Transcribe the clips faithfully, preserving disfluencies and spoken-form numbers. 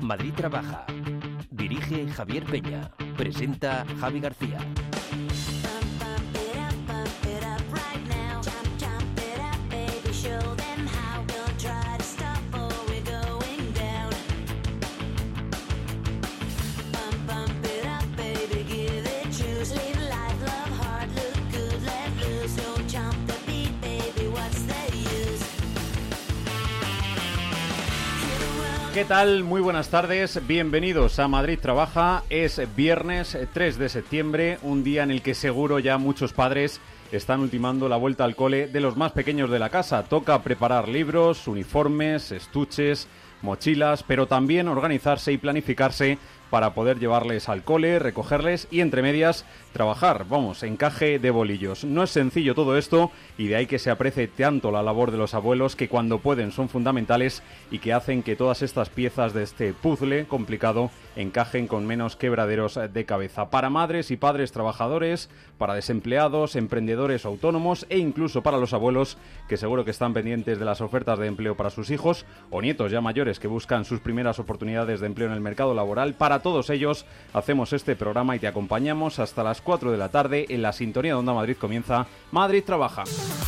Madrid Trabaja. Dirige Javier Peña. Presenta Javi García. ¿Qué tal? Muy buenas tardes, bienvenidos a Madrid Trabaja. Es viernes tres de septiembre, un día en el que seguro ya muchos padres están ultimando la vuelta al cole de los más pequeños de la casa. Toca preparar libros, uniformes, estuches, mochilas, pero también organizarse y planificarse para poder llevarles al cole, recogerles y entre medias trabajar, vamos, encaje de bolillos. No es sencillo todo esto y de ahí que se aprecie tanto la labor de los abuelos, que cuando pueden son fundamentales y que hacen que todas estas piezas de este puzzle complicado encajen con menos quebraderos de cabeza. Para madres y padres trabajadores, para desempleados, emprendedores autónomos e incluso para los abuelos, que seguro que están pendientes de las ofertas de empleo para sus hijos o nietos ya mayores que buscan sus primeras oportunidades de empleo en el mercado laboral. Para todos ellos hacemos este programa y te acompañamos hasta las cuatro de la tarde en la sintonía de Onda Madrid. Comienza Madrid Trabaja.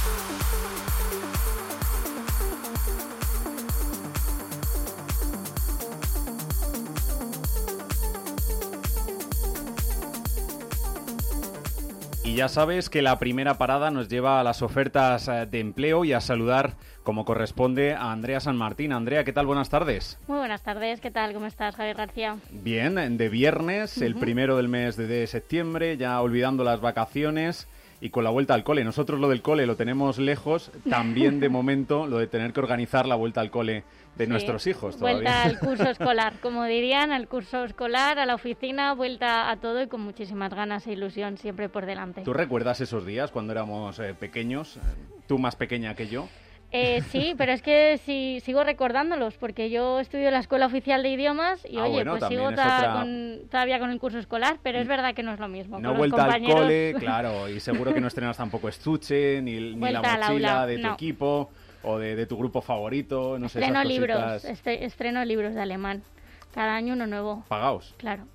Y ya sabes que la primera parada nos lleva a las ofertas de empleo y a saludar como corresponde a Andrea San Martín. Andrea, ¿qué tal? Buenas tardes. Muy buenas tardes, ¿qué tal? ¿Cómo estás, Javier García? Bien, de viernes, uh-huh. El primero del mes de septiembre, ya olvidando las vacaciones y con la vuelta al cole. Nosotros lo del cole lo tenemos lejos, también de momento lo de tener que organizar la vuelta al cole de sí, nuestros hijos todavía. Vuelta al curso escolar, como dirían, al curso escolar, a la oficina, vuelta a todo y con muchísimas ganas e ilusión siempre por delante. ¿Tú recuerdas esos días cuando éramos eh, pequeños? Tú más pequeña que yo. Eh, sí, pero es que sí, sigo recordándolos, porque yo estudio en la Escuela Oficial de Idiomas y, ah, oye, bueno, pues sigo ta- otra... con, todavía con el curso escolar, pero es verdad que no es lo mismo. No con vuelta los compañeros... al cole, claro, y seguro que no estrenas tampoco estuche, ni, ni la mochila de tu no. equipo, o de, de tu grupo favorito, no sé, estreno esas libros, este, estreno libros de alemán. Cada año uno nuevo. ¿Pagaos? Claro.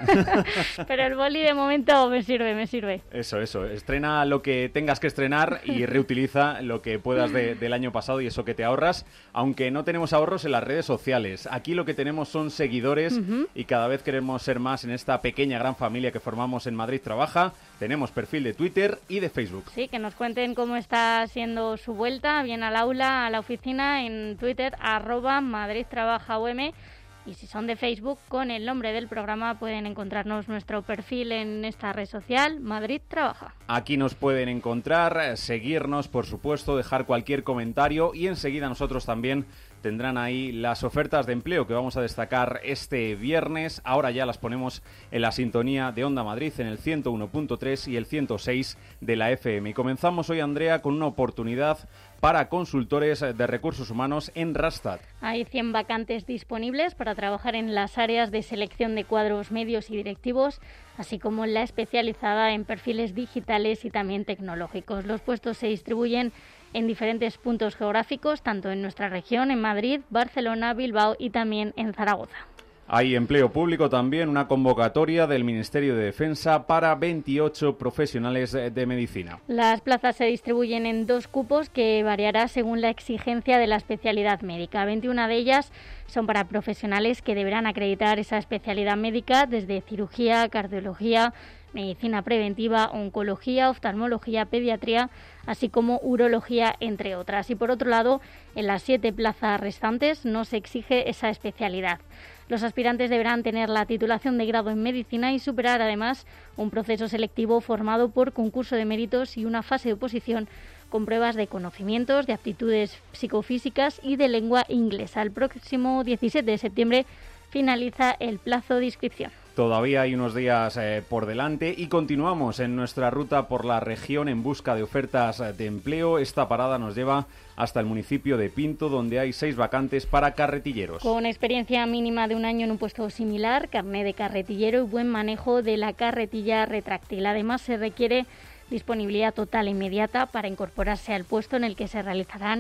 Pero el boli de momento me sirve, me sirve. Eso, eso. Estrena lo que tengas que estrenar y reutiliza lo que puedas de, del año pasado y eso que te ahorras. Aunque no tenemos ahorros en las redes sociales. Aquí lo que tenemos son seguidores uh-huh. y cada vez queremos ser más en esta pequeña gran familia que formamos en Madrid Trabaja. Tenemos perfil de Twitter y de Facebook. Sí, que nos cuenten cómo está siendo su vuelta, bien al aula, a la oficina, en Twitter, arroba Madrid Trabaja U M. Y si son de Facebook, con el nombre del programa pueden encontrarnos nuestro perfil en esta red social, Madrid Trabaja. Aquí nos pueden encontrar, seguirnos, por supuesto, dejar cualquier comentario y enseguida nosotros también tendrán ahí las ofertas de empleo que vamos a destacar este viernes. Ahora ya las ponemos en la sintonía de Onda Madrid en el ciento uno punto tres y el ciento seis de la F M. Y comenzamos hoy, Andrea, con una oportunidad para consultores de recursos humanos en Rastad. Hay cien vacantes disponibles para trabajar en las áreas de selección de cuadros medios y directivos, así como la especializada en perfiles digitales y también tecnológicos. Los puestos se distribuyen en diferentes puntos geográficos, tanto en nuestra región, en Madrid, Barcelona, Bilbao y también en Zaragoza. Hay empleo público también, una convocatoria del Ministerio de Defensa para veintiocho profesionales de medicina. Las plazas se distribuyen en dos cupos que variará según la exigencia de la especialidad médica. veintiuna de ellas son para profesionales que deberán acreditar esa especialidad médica desde cirugía, cardiología, medicina preventiva, oncología, oftalmología, pediatría, así como urología, entre otras. Y por otro lado, en las siete plazas restantes no se exige esa especialidad. Los aspirantes deberán tener la titulación de grado en medicina y superar además un proceso selectivo formado por concurso de méritos y una fase de oposición con pruebas de conocimientos, de aptitudes psicofísicas y de lengua inglesa. El próximo diecisiete de septiembre finaliza el plazo de inscripción. Todavía hay unos días eh, por delante y continuamos en nuestra ruta por la región en busca de ofertas de empleo. Esta parada nos lleva hasta el municipio de Pinto, donde hay seis vacantes para carretilleros. Con experiencia mínima de un año en un puesto similar, carné de carretillero y buen manejo de la carretilla retráctil. Además, se requiere disponibilidad total e inmediata para incorporarse al puesto en el que se realizarán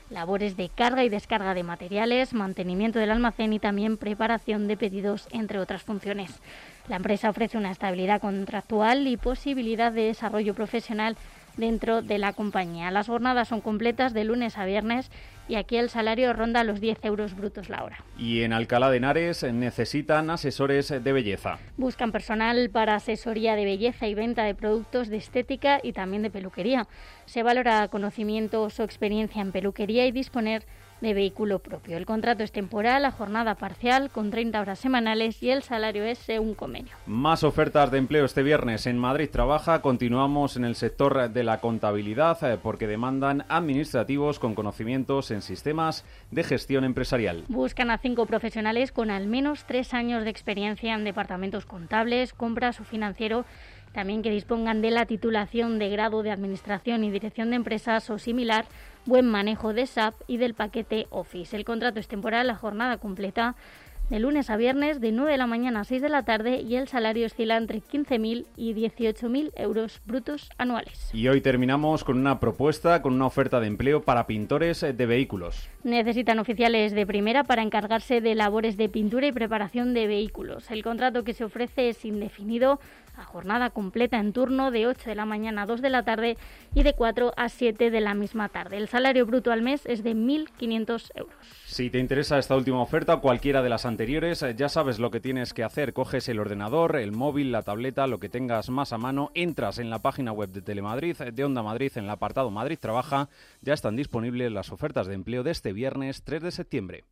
labores de carga y descarga de materiales, mantenimiento del almacén y también preparación de pedidos, entre otras funciones. La empresa ofrece una estabilidad contractual y posibilidad de desarrollo profesional dentro de la compañía. Las jornadas son completas de lunes a viernes y aquí el salario ronda los diez euros brutos la hora. Y en Alcalá de Henares necesitan asesores de belleza. Buscan personal para asesoría de belleza y venta de productos de estética y también de peluquería. Se valora conocimientos o experiencia en peluquería y disponer de vehículo propio. El contrato es temporal, a jornada parcial, con treinta horas semanales y el salario es un convenio. Más ofertas de empleo este viernes en Madrid Trabaja. Continuamos en el sector de la contabilidad eh, porque demandan administrativos con conocimientos en sistemas de gestión empresarial. Buscan a cinco profesionales con al menos tres años de experiencia en departamentos contables, compras o financiero, también que dispongan de la titulación de grado de Administración y Dirección de Empresas o similar, buen manejo de S A P y del paquete Office. El contrato es temporal, la jornada completa, de lunes a viernes, de nueve de la mañana a seis de la tarde, y el salario oscila entre quince mil y dieciocho mil euros brutos anuales. Y hoy terminamos con una propuesta, con una oferta de empleo para pintores de vehículos. Necesitan oficiales de primera para encargarse de labores de pintura y preparación de vehículos. El contrato que se ofrece es indefinido, a jornada completa en turno, de ocho de la mañana a dos de la tarde y de cuatro a siete de la misma tarde. El salario bruto al mes es de mil quinientos euros. Si te interesa esta última oferta o cualquiera de las anteriores, ya sabes lo que tienes que hacer. Coges el ordenador, el móvil, la tableta, lo que tengas más a mano, entras en la página web de Telemadrid, de Onda Madrid, en el apartado Madrid Trabaja. Ya están disponibles las ofertas de empleo de este viernes tres de septiembre.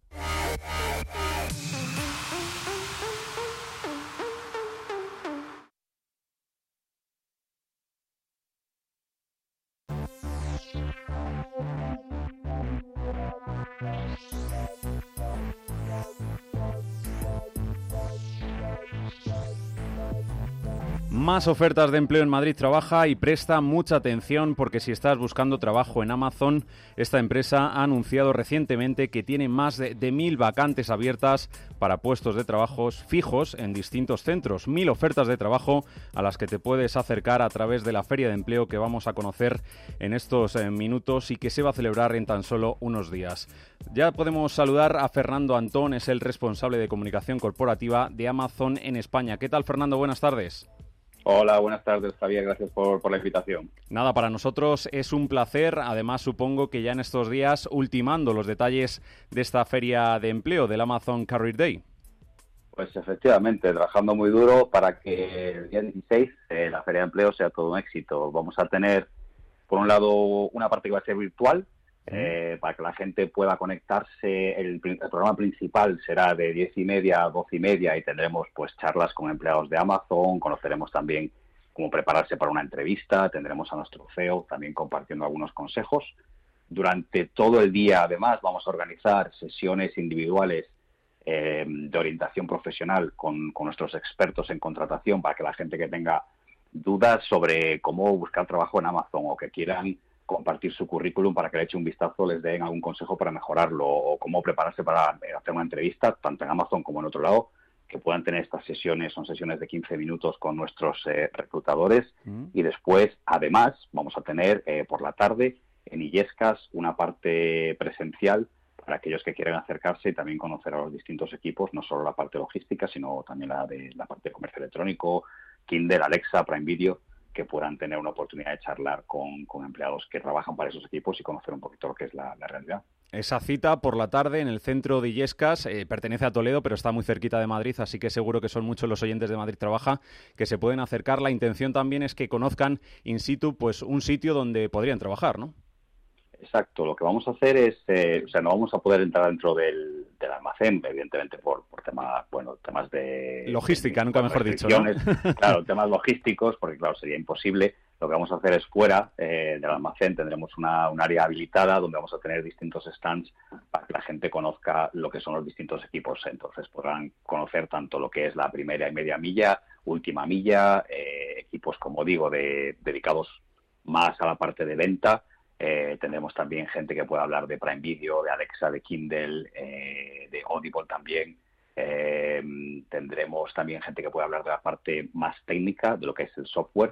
Más ofertas de empleo en Madrid Trabaja y presta mucha atención porque si estás buscando trabajo en Amazon, esta empresa ha anunciado recientemente que tiene más de, de mil vacantes abiertas para puestos de trabajos fijos en distintos centros. Mil ofertas de trabajo a las que te puedes acercar a través de la feria de empleo que vamos a conocer en estos eh, minutos y que se va a celebrar en tan solo unos días. Ya podemos saludar a Fernando Antón, es el responsable de comunicación corporativa de Amazon en España. ¿Qué tal, Fernando? Buenas tardes. Hola, buenas tardes, Javier. Gracias por, por la invitación. Nada, para nosotros es un placer. Además, supongo que ya en estos días ultimando los detalles de esta feria de empleo del Amazon Career Day. Pues efectivamente, trabajando muy duro para que el día dieciséis eh, la feria de empleo sea todo un éxito. Vamos a tener, por un lado, una parte que va a ser virtual, eh, para que la gente pueda conectarse. El, el programa principal será de diez y media a doce y media y tendremos pues charlas con empleados de Amazon, conoceremos también cómo prepararse para una entrevista, tendremos a nuestro C E O también compartiendo algunos consejos. Durante todo el día, además, vamos a organizar sesiones individuales eh, de orientación profesional con, con nuestros expertos en contratación para que la gente que tenga dudas sobre cómo buscar trabajo en Amazon o que quieran compartir su currículum para que le eche un vistazo, les den algún consejo para mejorarlo o cómo prepararse para hacer una entrevista, tanto en Amazon como en otro lado, que puedan tener estas sesiones, son sesiones de quince minutos con nuestros eh, reclutadores mm. y después, además, vamos a tener eh, por la tarde en Illescas una parte presencial para aquellos que quieran acercarse y también conocer a los distintos equipos, no solo la parte logística, sino también la de la parte de comercio electrónico, Kindle, Alexa, Prime Video, que puedan tener una oportunidad de charlar con, con empleados que trabajan para esos equipos y conocer un poquito lo que es la, la realidad. Esa cita por la tarde en el centro de Illescas, eh, pertenece a Toledo, pero está muy cerquita de Madrid, así que seguro que son muchos los oyentes de Madrid Trabaja que se pueden acercar. La intención también es que conozcan in situ pues un sitio donde podrían trabajar, ¿no? Exacto, lo que vamos a hacer es, eh, o sea, no vamos a poder entrar dentro del, del almacén, evidentemente por, por temas, bueno, temas de... Logística, de, nunca mejor dicho, ¿no? Claro, temas logísticos, porque claro, sería imposible. Lo que vamos a hacer es fuera eh, del almacén, tendremos una, un área habilitada donde vamos a tener distintos stands para que la gente conozca lo que son los distintos equipos. Entonces podrán conocer tanto lo que es la primera y media milla, última milla, eh, equipos, como digo, de, dedicados más a la parte de venta. Eh, tendremos también gente que pueda hablar de Prime Video, de Alexa, de Kindle, eh, de Audible también. Eh, tendremos también gente que pueda hablar de la parte más técnica, de lo que es el software. Y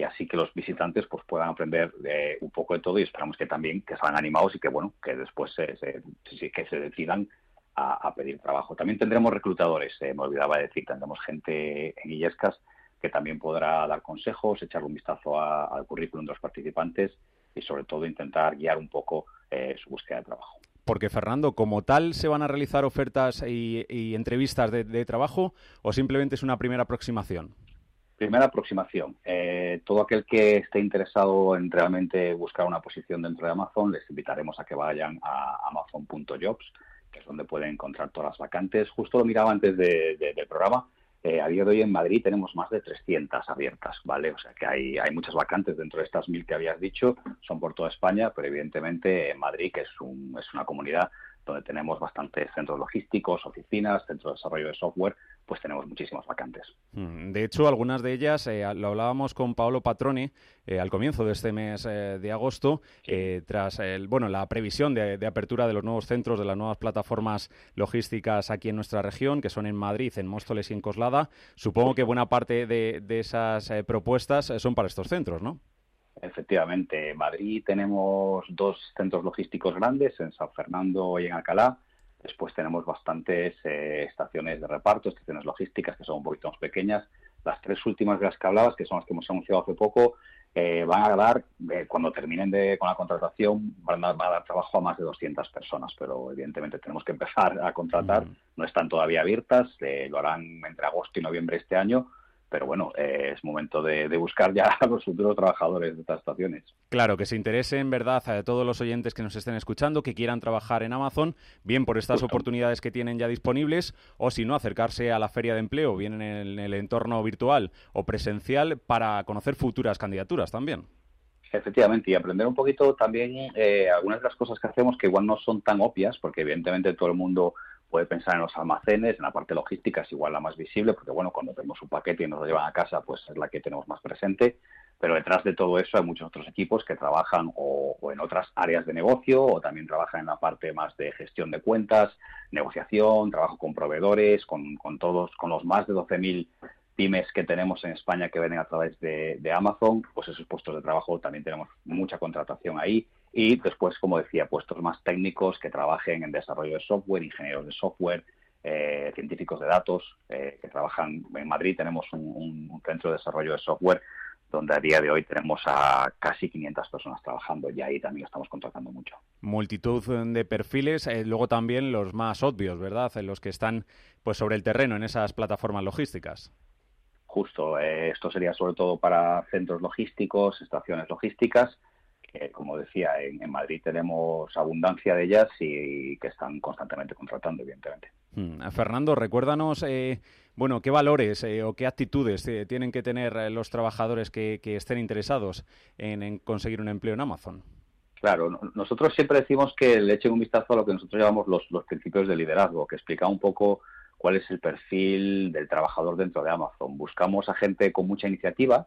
y así que los visitantes pues puedan aprender eh, un poco de todo, y esperamos que también que salgan animados y que bueno que después se, se, que se decidan a, a pedir trabajo. También tendremos reclutadores, eh, me olvidaba decir, tendremos gente en Illescas que también podrá dar consejos, echarle un vistazo a, al currículum de los participantes y sobre todo intentar guiar un poco eh, su búsqueda de trabajo. Porque, Fernando, ¿como tal se van a realizar ofertas y, y entrevistas de, de trabajo o simplemente es una primera aproximación? Primera aproximación. Eh, todo aquel que esté interesado en realmente buscar una posición dentro de Amazon, les invitaremos a que vayan a amazon punto jobs, que es donde pueden encontrar todas las vacantes. Justo lo miraba antes de, de, del programa. Eh, a día de hoy en Madrid tenemos más de trescientas abiertas, ¿vale? O sea que hay, hay muchas vacantes dentro de estas mil que habías dicho, son por toda España, pero evidentemente en Madrid, que es, un, es una comunidad donde tenemos bastantes centros logísticos, oficinas, centros de desarrollo de software, pues tenemos muchísimas vacantes. De hecho, algunas de ellas, eh, lo hablábamos con Paolo Patrone eh, al comienzo de este mes eh, de agosto, sí. eh, tras el, bueno, la previsión de, de apertura de los nuevos centros, de las nuevas plataformas logísticas aquí en nuestra región, que son en Madrid, en Móstoles y en Coslada. Supongo que buena parte de, de esas eh, propuestas son para estos centros, ¿no? Efectivamente, en Madrid tenemos dos centros logísticos grandes, en San Fernando y en Alcalá. Después tenemos bastantes eh, estaciones de reparto, estaciones logísticas que son un poquito más pequeñas. Las tres últimas de las que hablabas, que son las que hemos anunciado hace poco, eh, van a dar, eh, cuando terminen de, con la contratación, van a, van a dar trabajo a más de doscientas personas, pero evidentemente tenemos que empezar a contratar. Mm. No están todavía abiertas, eh, lo harán entre agosto y noviembre de este año. Pero bueno, eh, es momento de, de buscar ya a los futuros trabajadores de estas estaciones. Claro, que se interese en verdad a todos los oyentes que nos estén escuchando, que quieran trabajar en Amazon, bien por estas Justo. oportunidades que tienen ya disponibles, o si no, acercarse a la feria de empleo, bien en el, en el entorno virtual o presencial, para conocer futuras candidaturas también. Efectivamente, y aprender un poquito también eh, algunas de las cosas que hacemos que igual no son tan obvias, porque evidentemente todo el mundo puede pensar en los almacenes, en la parte logística es igual la más visible, porque bueno, cuando tenemos un paquete y nos lo llevan a casa, pues es la que tenemos más presente, pero detrás de todo eso hay muchos otros equipos que trabajan o, o en otras áreas de negocio, o también trabajan en la parte más de gestión de cuentas, negociación, trabajo con proveedores, con, con todos, con los más de doce mil pymes que tenemos en España que venden a través de, de Amazon. Pues esos puestos de trabajo también tenemos mucha contratación ahí. Y después, como decía, puestos más técnicos que trabajen en desarrollo de software, ingenieros de software, eh, científicos de datos, eh, que trabajan en Madrid. Tenemos un, un, un centro de desarrollo de software donde a día de hoy tenemos a casi quinientas personas trabajando, y ahí también estamos contratando mucho. Multitud de perfiles, eh, luego también los más obvios, ¿verdad? Los que están pues sobre el terreno en esas plataformas logísticas. Justo, eh, esto sería sobre todo para centros logísticos, estaciones logísticas, que como decía, en, en Madrid tenemos abundancia de ellas y que están constantemente contratando, evidentemente. Hmm. Fernando, recuérdanos, eh, bueno, qué valores eh, o qué actitudes eh, tienen que tener eh, los trabajadores que, que estén interesados en, en conseguir un empleo en Amazon. Claro, no, nosotros siempre decimos que le echen un vistazo a lo que nosotros llamamos los, los principios de liderazgo, que explica un poco cuál es el perfil del trabajador dentro de Amazon. Buscamos a gente con mucha iniciativa,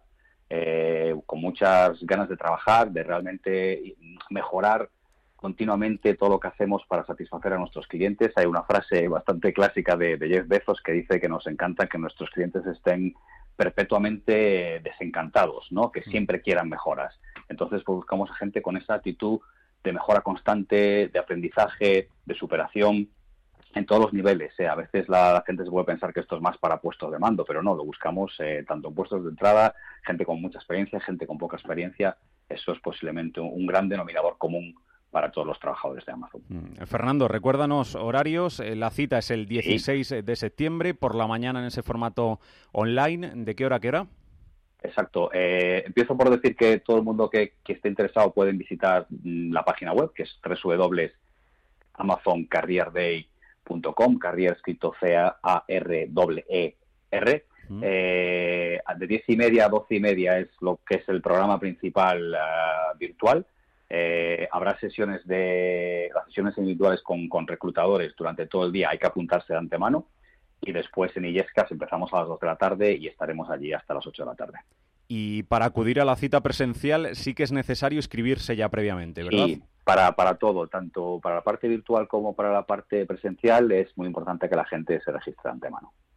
eh, con muchas ganas de trabajar, de realmente mejorar continuamente todo lo que hacemos para satisfacer a nuestros clientes. Hay una frase bastante clásica de, de Jeff Bezos que dice que nos encanta que nuestros clientes estén perpetuamente desencantados, ¿no? Que siempre quieran mejoras. Entonces, pues buscamos a gente con esa actitud de mejora constante, de aprendizaje, de superación, en todos los niveles. Eh. A veces la, la gente se puede pensar que esto es más para puestos de mando, pero no, lo buscamos eh, tanto en puestos de entrada, gente con mucha experiencia, gente con poca experiencia. Eso es posiblemente un, un gran denominador común para todos los trabajadores de Amazon. Mm. Fernando, recuérdanos horarios. Eh, la cita es el dieciséis Sí. de septiembre, por la mañana en ese formato online. ¿De qué hora a qué hora? Exacto. Eh, empiezo por decir que todo el mundo que, que esté interesado pueden visitar la página web, que es doble u doble u doble u punto amazon career day punto com, Carrier escrito C A R E E R. Uh-huh. Eh, de diez y media a doce y media es lo que es el programa principal uh, virtual. Eh, habrá sesiones de las sesiones individuales con, con reclutadores durante todo el día, hay que apuntarse de antemano, y después en Illescas empezamos a las dos de la tarde y estaremos allí hasta las ocho de la tarde. Y para acudir a la cita presencial sí que es necesario inscribirse ya previamente, ¿verdad? Sí, para, para todo, tanto para la parte virtual como para la parte presencial, es muy importante que la gente se registre de antemano.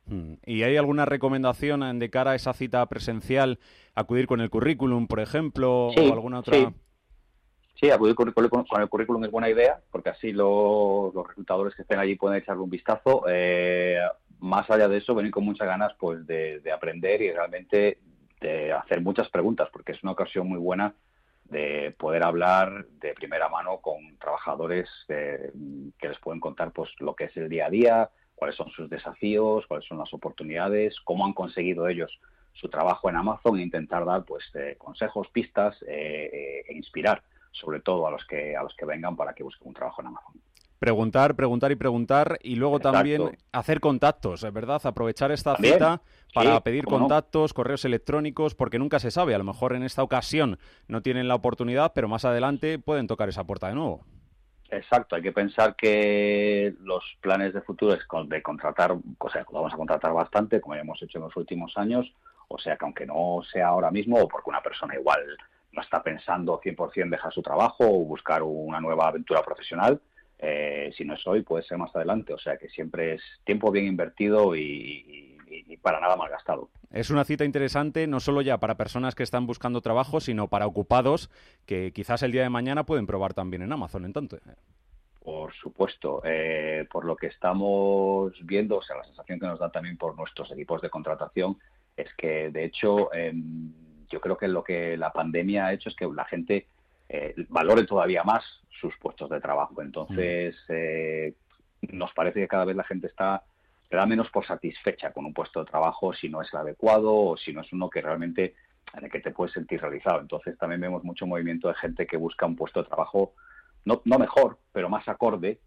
¿Y hay alguna recomendación de cara a esa cita presencial? ¿Acudir con el currículum, por ejemplo, sí, o alguna otra...? Sí. Sí, acudir con, con, con el currículum es buena idea, porque así los, los reclutadores que estén allí pueden echarle un vistazo. Eh, más allá de eso, venir con muchas ganas pues de, de aprender y realmente de hacer muchas preguntas, porque es una ocasión muy buena de poder hablar de primera mano con trabajadores eh, que les pueden contar pues lo que es el día a día, cuáles son sus desafíos, cuáles son las oportunidades, cómo han conseguido ellos su trabajo en Amazon e intentar dar pues eh, consejos, pistas eh, eh, e inspirar sobre todo a los que a los que vengan para que busquen un trabajo en Amazon. Preguntar, preguntar y preguntar y luego Exacto. También hacer contactos, ¿es verdad? Aprovechar esta ¿También? cita para Sí, pedir ¿cómo contactos, no? Correos electrónicos, porque nunca se sabe. A lo mejor en esta ocasión no tienen la oportunidad, pero más adelante pueden tocar esa puerta de nuevo. Exacto, hay que pensar que los planes de futuro es de contratar, o sea, vamos a contratar bastante, como ya hemos hecho en los últimos años, o sea que aunque no sea ahora mismo, o porque una persona igual no está pensando cien por ciento dejar su trabajo o buscar una nueva aventura profesional, eh, si no es hoy, puede ser más adelante. O sea que siempre es tiempo bien invertido y, y, y para nada mal gastado. Es una cita interesante no solo ya para personas que están buscando trabajo, sino para ocupados que quizás el día de mañana pueden probar también en Amazon. Entonces, por supuesto, eh, por lo que estamos viendo, o sea, la sensación que nos da también por nuestros equipos de contratación es que, de hecho, eh, yo creo que lo que la pandemia ha hecho es que la gente eh, valore todavía más sus puestos de trabajo. Entonces, eh, nos parece que cada vez la gente está da menos por satisfecha con un puesto de trabajo si no es el adecuado o si no es uno que realmente en el que te puedes sentir realizado. Entonces, también vemos mucho movimiento de gente que busca un puesto de trabajo no, no mejor, pero más acorde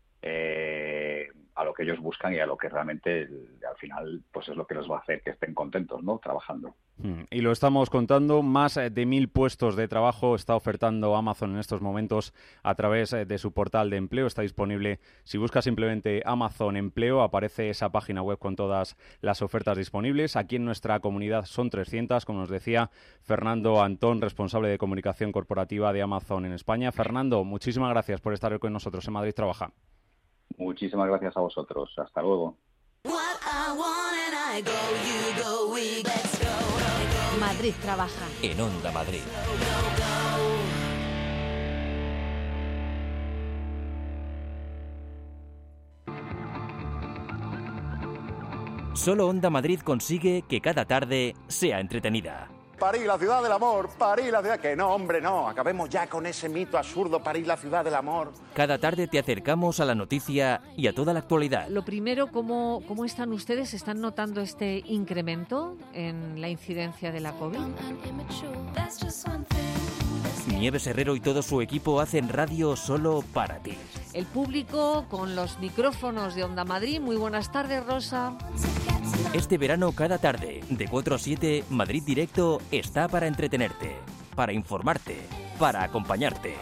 eh, a lo que ellos buscan y a lo que realmente al final pues es lo que les va a hacer que estén contentos, ¿no? Trabajando. Y lo estamos contando, más de mil puestos de trabajo está ofertando Amazon en estos momentos a través de su portal de empleo. Está disponible, si buscas simplemente Amazon Empleo, aparece esa página web con todas las ofertas disponibles. Aquí en nuestra comunidad son trescientas, como nos decía Fernando Antón, responsable de comunicación corporativa de Amazon en España. Fernando, muchísimas gracias por estar con nosotros en Madrid Trabaja. Muchísimas gracias a vosotros. Hasta luego. Madrid Trabaja. En Onda Madrid. Solo Onda Madrid consigue que cada tarde sea entretenida. París, la ciudad del amor, París, la ciudad... Que no, hombre, no, acabemos ya con ese mito absurdo, París, la ciudad del amor. Cada tarde te acercamos a la noticia y a toda la actualidad. Lo primero, ¿cómo, cómo están ustedes? ¿Están notando este incremento en la incidencia de la COVID? Nieves Herrero y todo su equipo hacen radio solo para ti. El público con los micrófonos de Onda Madrid. Muy buenas tardes, Rosa. Este verano, cada tarde, de cuatro a siete, Madrid Directo está para entretenerte, para informarte, para acompañarte.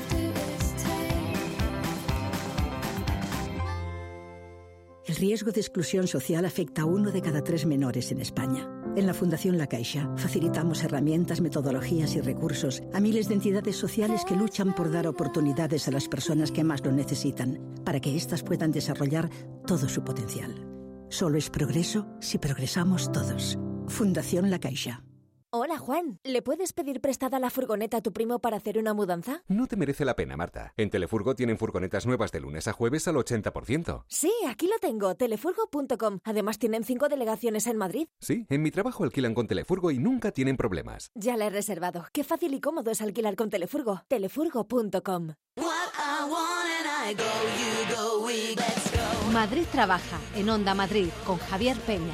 El riesgo de exclusión social afecta a uno de cada tres menores en España. En la Fundación La Caixa facilitamos herramientas, metodologías y recursos a miles de entidades sociales que luchan por dar oportunidades a las personas que más lo necesitan, para que éstas puedan desarrollar todo su potencial. Solo es progreso si progresamos todos. Fundación La Caixa. Hola, Juan. ¿Le puedes pedir prestada la furgoneta a tu primo para hacer una mudanza? No te merece la pena, Marta. En Telefurgo tienen furgonetas nuevas de lunes a jueves al ochenta por ciento. Sí, aquí lo tengo, telefurgo punto com. Además tienen cinco delegaciones en Madrid. Sí, en mi trabajo alquilan con Telefurgo y nunca tienen problemas. Ya la he reservado. Qué fácil y cómodo es alquilar con Telefurgo. telefurgo punto com. Madrid Trabaja, en Onda Madrid, con Javier Peña.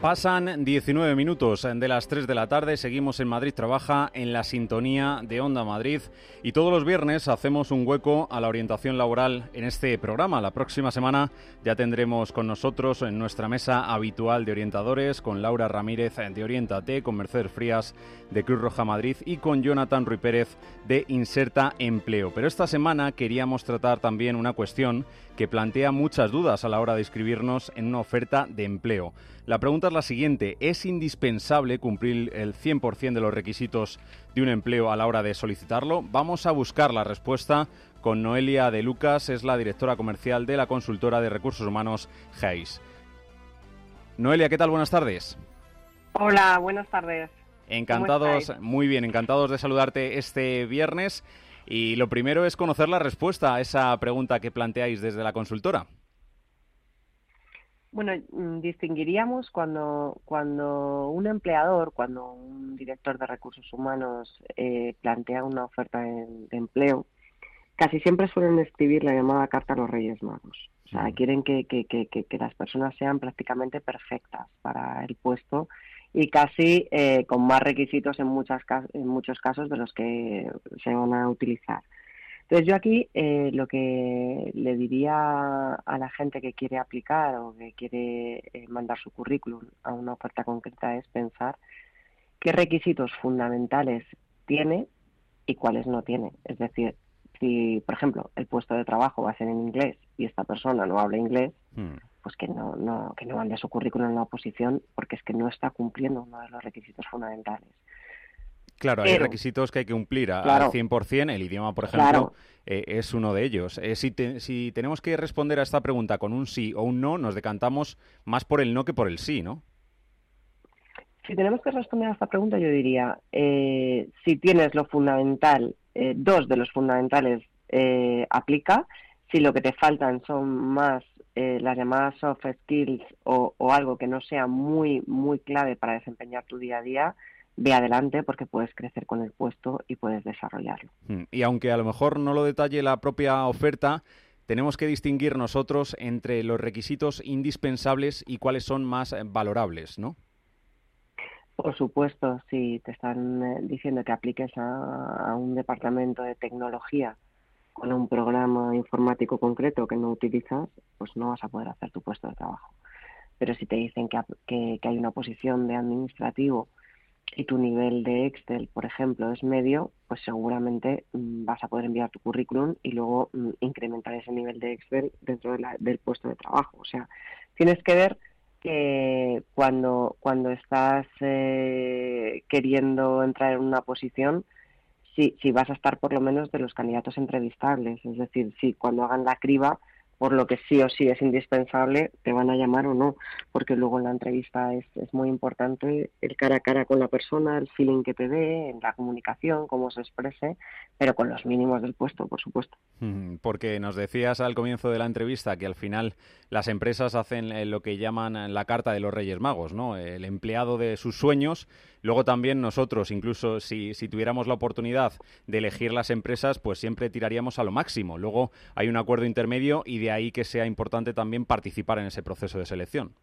Pasan diecinueve minutos de las tres de la tarde, seguimos en Madrid Trabaja, en la sintonía de Onda Madrid, y todos los viernes hacemos un hueco a la orientación laboral en este programa. La próxima semana ya tendremos con nosotros en nuestra mesa habitual de orientadores, con Laura Ramírez de Oriéntate, con Mercedes Frías de Cruz Roja Madrid y con Jonathan Ruiz Pérez de Inserta Empleo. Pero esta semana queríamos tratar también una cuestión que plantea muchas dudas a la hora de inscribirnos en una oferta de empleo. La pregunta es la siguiente: ¿es indispensable cumplir el cien por ciento de los requisitos de un empleo a la hora de solicitarlo? Vamos a buscar la respuesta con Noelia de Lucas, es la directora comercial de la consultora de recursos humanos G A I S. Noelia, ¿qué tal? Buenas tardes. Hola, buenas tardes. Encantados, muy bien, encantados de saludarte este viernes. Y lo primero es conocer la respuesta a esa pregunta que planteáis desde la consultora. Bueno, distinguiríamos cuando, cuando un empleador, cuando un director de recursos humanos eh, plantea una oferta de, de empleo, casi siempre suelen escribir la llamada carta a los Reyes Magos. O sea, mm. quieren que, que, que, que, que las personas sean prácticamente perfectas para el puesto y casi eh, con más requisitos en, muchas, en muchos casos de los que se van a utilizar. Entonces yo aquí eh, lo que le diría a la gente que quiere aplicar o que quiere eh, mandar su currículum a una oferta concreta es pensar qué requisitos fundamentales tiene y cuáles no tiene. Es decir, si por ejemplo el puesto de trabajo va a ser en inglés y esta persona no habla inglés, hmm. pues que no, no, que no mande su currículum en la oposición porque es que no está cumpliendo uno de los requisitos fundamentales. Claro, Pero, hay requisitos que hay que cumplir a, claro, al cien por ciento. El idioma, por ejemplo, claro. eh, es uno de ellos. Eh, si, te, si tenemos que responder a esta pregunta con un sí o un no, nos decantamos más por el no que por el sí, ¿no? Si tenemos que responder a esta pregunta, yo diría, eh, si tienes lo fundamental, eh, dos de los fundamentales eh, aplica. Si lo que te faltan son más eh, las llamadas soft skills o, o algo que no sea muy, muy clave para desempeñar tu día a día, ve adelante porque puedes crecer con el puesto y puedes desarrollarlo. Y aunque a lo mejor no lo detalle la propia oferta, tenemos que distinguir nosotros entre los requisitos indispensables y cuáles son más valorables, ¿no? Por supuesto, si te están eh, diciendo que apliques a, a un departamento de tecnología con un programa informático concreto que no utilizas, pues no vas a poder hacer tu puesto de trabajo. Pero si te dicen que, que, que hay una posición de administrativo y tu nivel de Excel, por ejemplo, es medio, pues seguramente mmm, vas a poder enviar tu currículum y luego mmm, incrementar ese nivel de Excel dentro de la, del puesto de trabajo. O sea, tienes que ver que cuando, cuando estás eh, queriendo entrar en una posición, si, si vas a estar por lo menos de los candidatos entrevistables. Es decir, si cuando hagan la criba, por lo que sí o sí es indispensable, te van a llamar o no, porque luego en la entrevista es, es muy importante el cara a cara con la persona, el feeling que te dé, en la comunicación, cómo se exprese, pero con los mínimos del puesto, por supuesto. Porque nos decías al comienzo de la entrevista que al final las empresas hacen lo que llaman la carta de los Reyes Magos, ¿no? El empleado de sus sueños. Luego también nosotros, incluso si, si tuviéramos la oportunidad de elegir las empresas, pues siempre tiraríamos a lo máximo. Luego hay un acuerdo intermedio y de ahí que sea importante también participar en ese proceso de selección.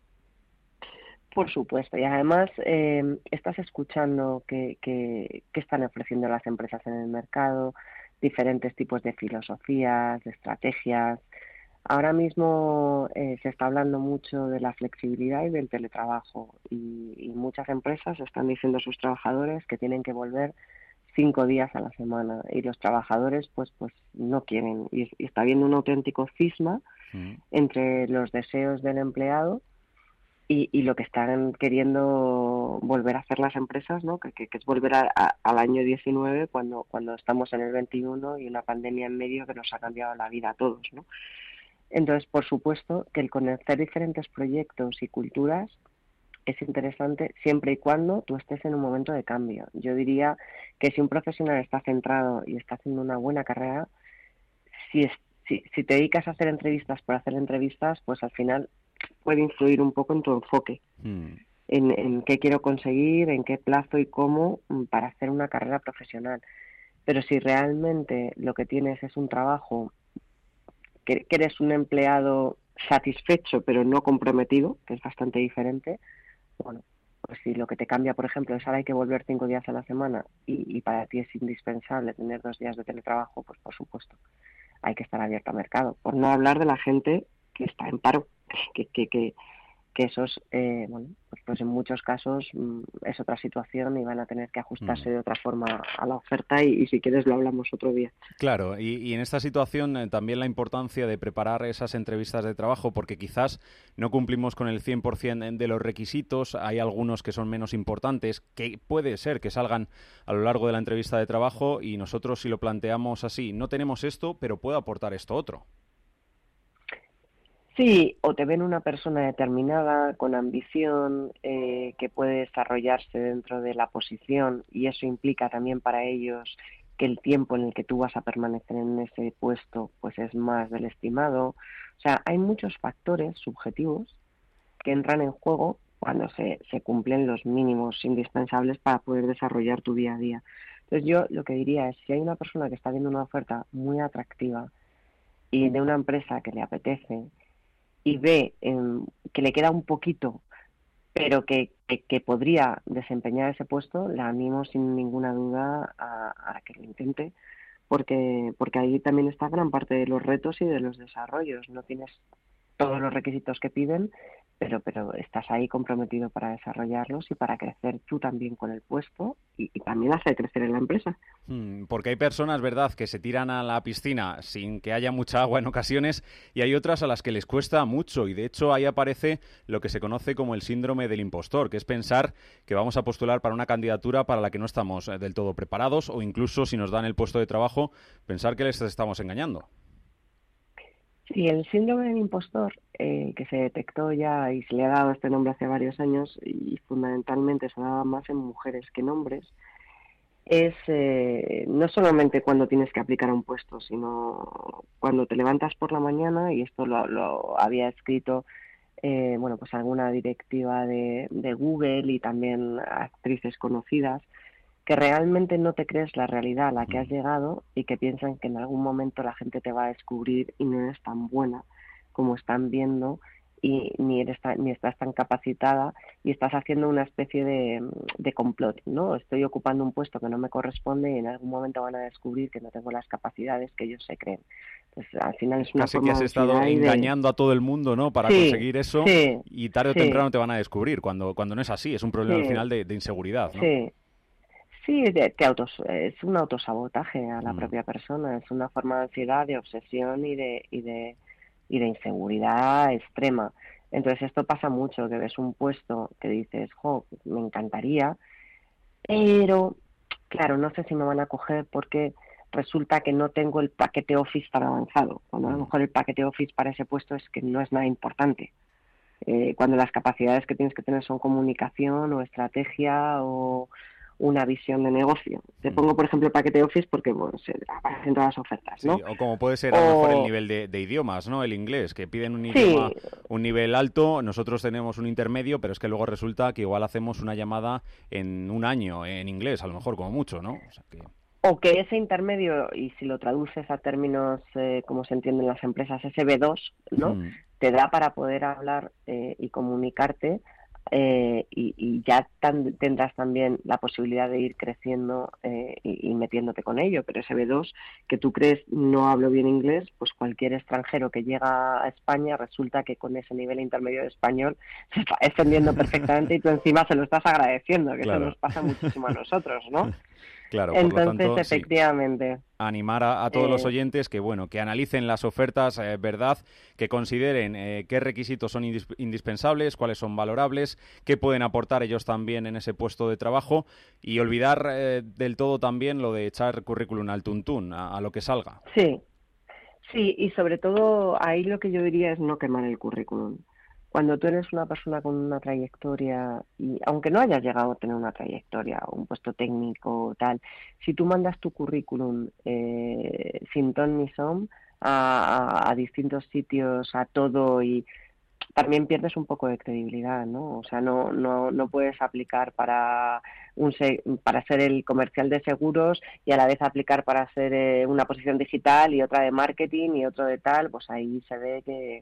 Por supuesto, y además eh, estás escuchando qué que, que están ofreciendo las empresas en el mercado, diferentes tipos de filosofías, de estrategias. Ahora mismo eh, se está hablando mucho de la flexibilidad y del teletrabajo y, y muchas empresas están diciendo a sus trabajadores que tienen que volver cinco días a la semana y los trabajadores pues pues no quieren y, y está habiendo un auténtico cisma mm. entre los deseos del empleado y, y lo que están queriendo volver a hacer las empresas, ¿no? que, que, que es volver a, a, al año diecinueve cuando cuando estamos en el veintiuno y una pandemia en medio que nos ha cambiado la vida a todos, ¿no? Entonces, por supuesto que el conocer diferentes proyectos y culturas es interesante siempre y cuando tú estés en un momento de cambio. Yo diría que si un profesional está centrado y está haciendo una buena carrera, si, es, si, si te dedicas a hacer entrevistas por hacer entrevistas, pues al final puede influir un poco en tu enfoque, mm. en, en qué quiero conseguir, en qué plazo y cómo para hacer una carrera profesional. Pero si realmente lo que tienes es un trabajo, que, que eres un empleado satisfecho pero no comprometido, que es bastante diferente, bueno, pues si lo que te cambia, por ejemplo, es ahora hay que volver cinco días a la semana y, y para ti es indispensable tener dos días de teletrabajo, pues por supuesto, hay que estar abierto a mercado. Por no hablar de la gente que está en paro, que, que, que, que esos, eh, bueno, pues, pues en muchos casos mm, es otra situación y van a tener que ajustarse mm. de otra forma a la oferta y, y si quieres lo hablamos otro día. Claro, y, y en esta situación eh, también la importancia de preparar esas entrevistas de trabajo, porque quizás no cumplimos con el cien por ciento de los requisitos, hay algunos que son menos importantes, que puede ser que salgan a lo largo de la entrevista de trabajo y nosotros si lo planteamos así, no tenemos esto, pero puedo aportar esto otro. Sí, o te ven una persona determinada, con ambición, eh, que puede desarrollarse dentro de la posición y eso implica también para ellos que el tiempo en el que tú vas a permanecer en ese puesto pues es más del estimado. O sea, hay muchos factores subjetivos que entran en juego cuando se, se cumplen los mínimos indispensables para poder desarrollar tu día a día. Entonces yo lo que diría es, si hay una persona que está viendo una oferta muy atractiva y de una empresa que le apetece, y ve eh, que le queda un poquito, pero que, que, que podría desempeñar ese puesto, la animo sin ninguna duda a, a que lo intente, porque, porque ahí también está gran parte de los retos y de los desarrollos. No tienes todos los requisitos que piden, pero, pero estás ahí comprometido para desarrollarlos y para crecer tú también con el puesto y, y también hacer crecer en la empresa. Hmm, porque hay personas, ¿verdad?, que se tiran a la piscina sin que haya mucha agua en ocasiones y hay otras a las que les cuesta mucho y de hecho ahí aparece lo que se conoce como el síndrome del impostor, que es pensar que vamos a postular para una candidatura para la que no estamos del todo preparados o incluso si nos dan el puesto de trabajo, pensar que les estamos engañando. Sí, el síndrome del impostor, eh, que se detectó ya y se le ha dado este nombre hace varios años y fundamentalmente se daba más en mujeres que en hombres, es eh, no solamente cuando tienes que aplicar a un puesto, sino cuando te levantas por la mañana, y esto lo, lo había escrito eh, bueno, pues alguna directiva de, de Google y también actrices conocidas, que realmente no te crees la realidad a la que has llegado y que piensan que en algún momento la gente te va a descubrir y no eres tan buena como están viendo y ni eres tan, ni estás tan capacitada y estás haciendo una especie de, de complot, ¿no? Estoy ocupando un puesto que no me corresponde y en algún momento van a descubrir que no tengo las capacidades que ellos se creen. Entonces, al final es una Casi forma que has estado de... engañando a todo el mundo, ¿no? Para sí, conseguir eso sí, y tarde o sí. temprano te van a descubrir cuando, cuando no es así. Es un problema sí. al final de, de inseguridad, ¿no? Sí. Sí, de, de autos, es un autosabotaje a la Mm. propia persona, es una forma de ansiedad, de obsesión y de, y de y de inseguridad extrema. Entonces esto pasa mucho, que ves un puesto que dices, jo, me encantaría, pero claro, no sé si me van a coger porque resulta que no tengo el paquete Office tan avanzado, cuando a lo mejor el paquete Office para ese puesto es que no es nada importante. Eh, cuando las capacidades que tienes que tener son comunicación o estrategia o una visión de negocio. Te pongo, por ejemplo, el paquete Office porque bueno, se aparecen todas las ofertas, ¿no? Sí, o como puede ser a lo mejor O- el nivel de, de idiomas, ¿no? El inglés, que piden un idioma, Sí, un nivel alto, nosotros tenemos un intermedio, pero es que luego resulta que igual hacemos una llamada en un año en inglés, a lo mejor como mucho, ¿no? O sea que... o que ese intermedio, y si lo traduces a términos eh, como se entienden las empresas, ese B dos, ¿no? Mm. Te da para poder hablar eh, y comunicarte eh, y, y ya tan- tendrás también la posibilidad de ir creciendo eh, y, y metiéndote con ello. Pero ese B dos, que tú crees no hablo bien inglés, pues cualquier extranjero que llega a España resulta que con ese nivel intermedio de español se está defendiendo perfectamente y tú encima se lo estás agradeciendo, que Claro. eso nos pasa muchísimo a nosotros, ¿no? Claro, por Entonces, lo tanto, sí. efectivamente. Animar a, a todos Eh, los oyentes que, bueno, que analicen las ofertas, eh, verdad, que consideren eh, qué requisitos son indis- indispensables, cuáles son valorables, qué pueden aportar ellos también en ese puesto de trabajo y olvidar eh, del todo también lo de echar currículum al tuntún, a, a lo que salga. Sí, sí, y sobre todo ahí lo que yo diría es no quemar el currículum. Cuando tú eres una persona con una trayectoria, y aunque no hayas llegado a tener una trayectoria o un puesto técnico o tal, si tú mandas tu currículum eh, sin ton ni son a, a, a distintos sitios, a todo, y también pierdes un poco de credibilidad, ¿no? O sea, no no no puedes aplicar para un se- para ser el comercial de seguros y a la vez aplicar para ser eh, una posición digital y otra de marketing y otro de tal, pues ahí se ve que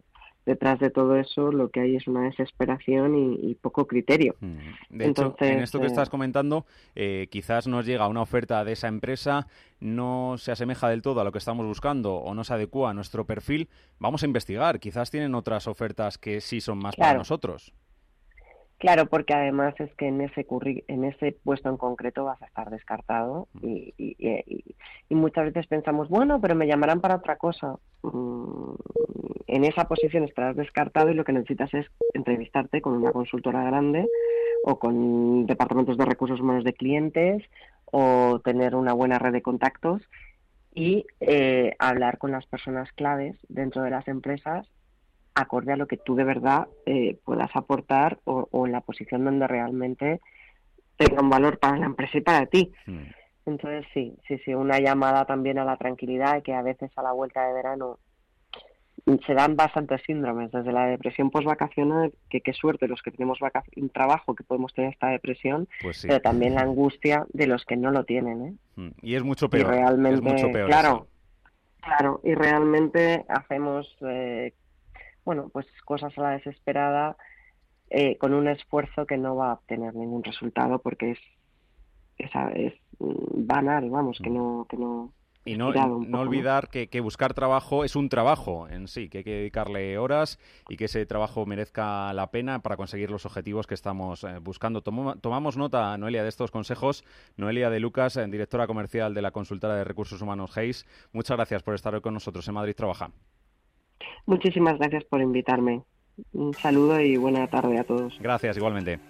detrás de todo eso lo que hay es una desesperación y, y poco criterio. De Entonces, hecho, en esto que eh, estás comentando, eh, quizás nos llega una oferta de esa empresa, no se asemeja del todo a lo que estamos buscando o no se adecua a nuestro perfil. Vamos a investigar, quizás tienen otras ofertas que sí son más claro. para nosotros. Claro, porque además es que en ese curri- en ese puesto en concreto vas a estar descartado y, y, y, y muchas veces pensamos, bueno, pero me llamarán para otra cosa. Mm, en esa posición estarás descartado y lo que necesitas es entrevistarte con una consultora grande o con departamentos de recursos humanos de clientes o tener una buena red de contactos y eh, hablar con las personas claves dentro de las empresas acorde a lo que tú de verdad eh, puedas aportar o, o en la posición donde realmente tenga un valor para la empresa y para ti. Mm. Entonces sí, sí, sí, una llamada también a la tranquilidad, que a veces a la vuelta de verano se dan bastantes síndromes, desde la depresión postvacacional, que qué suerte los que tenemos vaca- un trabajo que podemos tener esta depresión, pues sí. Pero también la angustia de los que no lo tienen, ¿eh? Mm. Y es mucho peor, y realmente, es mucho peor claro, eso. Claro, y realmente hacemos... Eh, bueno, pues cosas a la desesperada eh, con un esfuerzo que no va a obtener ningún resultado porque es es, es banal, vamos, que no... Que no y no, poco, no olvidar ¿no? Que, que buscar trabajo es un trabajo en sí, que hay que dedicarle horas y que ese trabajo merezca la pena para conseguir los objetivos que estamos eh, buscando. Tomo, tomamos nota, Noelia, de estos consejos. Noelia de Lucas, eh, directora comercial de la consultora de recursos humanos Hayes. Muchas gracias por estar hoy con nosotros en Madrid Trabaja. Muchísimas gracias por invitarme. Un saludo y buena tarde a todos. Gracias, igualmente.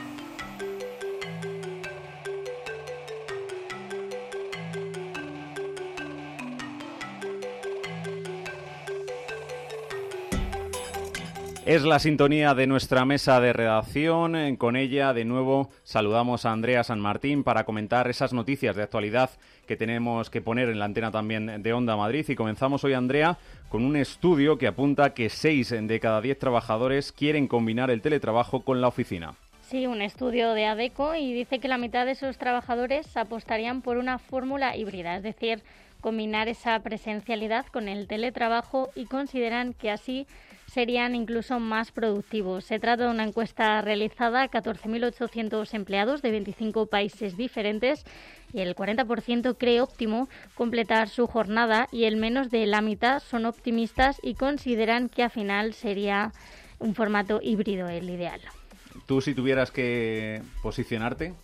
Es la sintonía de nuestra mesa de redacción. Con ella, de nuevo, saludamos a Andrea San Martín para comentar esas noticias de actualidad que tenemos que poner en la antena también de Onda Madrid. Y comenzamos hoy, Andrea, con un estudio que apunta que seis de cada diez trabajadores quieren combinar el teletrabajo con la oficina. Sí, un estudio de ADECO y dice que la mitad de esos trabajadores apostarían por una fórmula híbrida, es decir, combinar esa presencialidad con el teletrabajo, y consideran que así serían incluso más productivos. Se trata de una encuesta realizada a catorce mil ochocientos empleados de veinticinco países diferentes y el cuarenta por ciento cree óptimo completar su jornada y el menos de la mitad son optimistas y consideran que al final sería un formato híbrido el ideal. ¿Tú si tuvieras que posicionarte?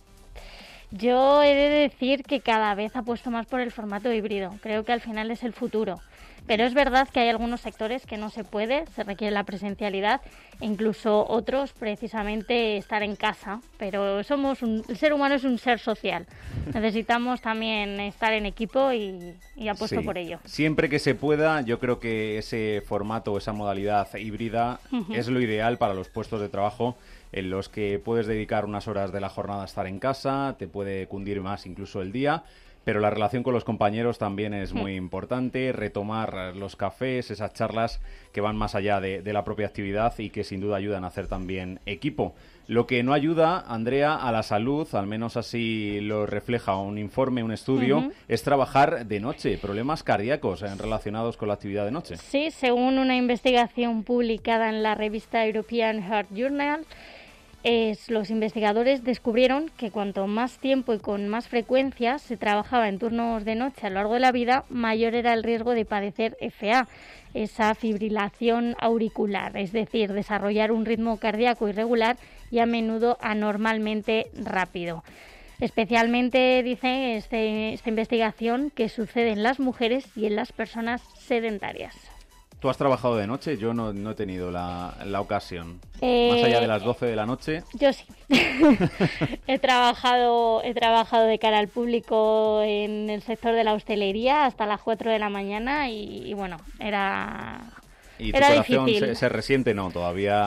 Yo he de decir que cada vez apuesto más por el formato híbrido. Creo que al final es el futuro. Pero es verdad que hay algunos sectores que no se puede, se requiere la presencialidad, e incluso otros precisamente estar en casa. Pero somos un, el ser humano es un ser social. Necesitamos también estar en equipo y, y apuesto sí. por ello. Siempre que se pueda, yo creo que ese formato, esa modalidad híbrida uh-huh. es lo ideal para los puestos de trabajo en los que puedes dedicar unas horas de la jornada a estar en casa, te puede cundir más incluso el día, pero la relación con los compañeros también es muy importante, retomar los cafés, esas charlas que van más allá de, de la propia actividad y que sin duda ayudan a hacer también equipo. Lo que no ayuda, Andrea, a la salud, al menos así lo refleja un informe, un estudio, uh-huh. es trabajar de noche, problemas cardíacos eh, relacionados con la actividad de noche. Sí, según una investigación publicada en la revista European Heart Journal, Es, los investigadores descubrieron que cuanto más tiempo y con más frecuencia se trabajaba en turnos de noche a lo largo de la vida, mayor era el riesgo de padecer F A, esa fibrilación auricular, es decir, desarrollar un ritmo cardíaco irregular y a menudo anormalmente rápido. Especialmente, dice este, esta investigación, que sucede en las mujeres y en las personas sedentarias. ¿Tú has trabajado de noche? Yo no, no he tenido la, la ocasión. Eh, Más allá de las doce de la noche. Yo sí. he trabajado he trabajado de cara al público en el sector de la hostelería hasta las cuatro de la mañana y, y bueno, era ¿Y tu era corazón difícil. Se, se resiente? No, todavía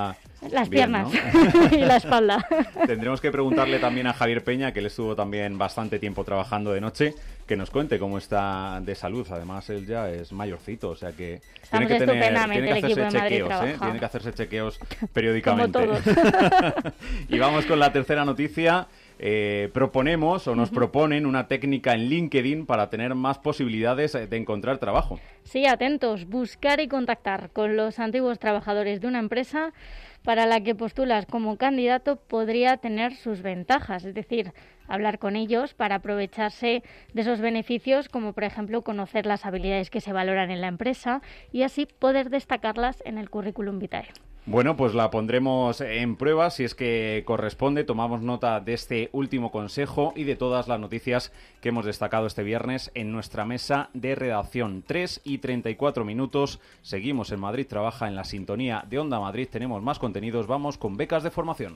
Las Bien, piernas, ¿no? y la espalda. Tendremos que preguntarle también a Javier Peña, que él estuvo también bastante tiempo trabajando de noche, que nos cuente cómo está de salud. Además, él ya es mayorcito, o sea que tiene Estamos que, tener, estupendamente, tiene que el equipo hacerse de Madrid chequeos, ¿eh? trabaja. Tiene que hacerse chequeos periódicamente. Como todos. Y vamos con la tercera noticia. Eh, proponemos o nos uh-huh. proponen una técnica en LinkedIn para tener más posibilidades de encontrar trabajo. Sí, atentos, buscar y contactar con los antiguos trabajadores de una empresa para la que postulas como candidato podría tener sus ventajas, es decir, hablar con ellos para aprovecharse de esos beneficios, como por ejemplo conocer las habilidades que se valoran en la empresa y así poder destacarlas en el currículum vitae. Bueno, pues la pondremos en prueba si es que corresponde. Tomamos nota de este último consejo y de todas las noticias que hemos destacado este viernes en nuestra mesa de redacción. tres y treinta y cuatro minutos. Seguimos en Madrid Trabaja en la sintonía de Onda Madrid. Tenemos más contenidos. Vamos con becas de formación.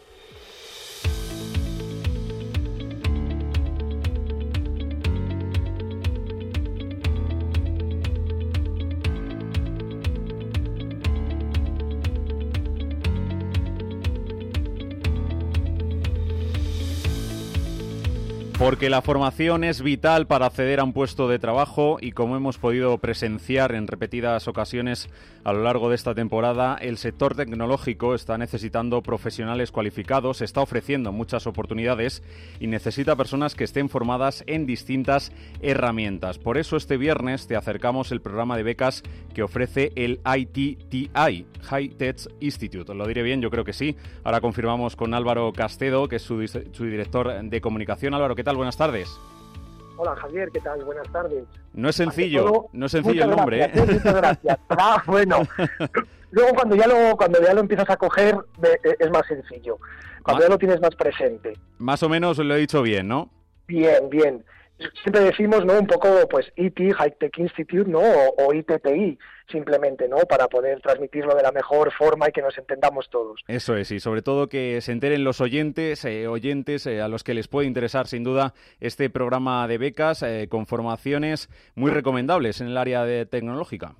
Porque la formación es vital para acceder a un puesto de trabajo y como hemos podido presenciar en repetidas ocasiones a lo largo de esta temporada, el sector tecnológico está necesitando profesionales cualificados, está ofreciendo muchas oportunidades y necesita personas que estén formadas en distintas herramientas. Por eso este viernes te acercamos el programa de becas que ofrece el I T T I, High Tech Institute. ¿Lo diré bien? Yo creo que sí. Ahora confirmamos con Álvaro Castedo, que es su, su director de comunicación. Álvaro, ¿qué tal? Buenas tardes. Hola Javier, ¿qué tal? Buenas tardes. No es sencillo, todo, no es sencillo el nombre, gracias, ¿eh? Muchas gracias. Ah, bueno. Luego cuando ya lo cuando ya lo empiezas a coger es más sencillo. Cuando Ma- ya lo tienes más presente. Más o menos lo he dicho bien, ¿no? Bien, bien. Siempre decimos, ¿no? Un poco, pues, I T, High Tech Institute, ¿no? O, o I T T I, simplemente, ¿no? Para poder transmitirlo de la mejor forma y que nos entendamos todos. Eso es, y sobre todo que se enteren los oyentes, eh, oyentes eh, a los que les puede interesar, sin duda, este programa de becas eh, con formaciones muy recomendables en el área de tecnológica.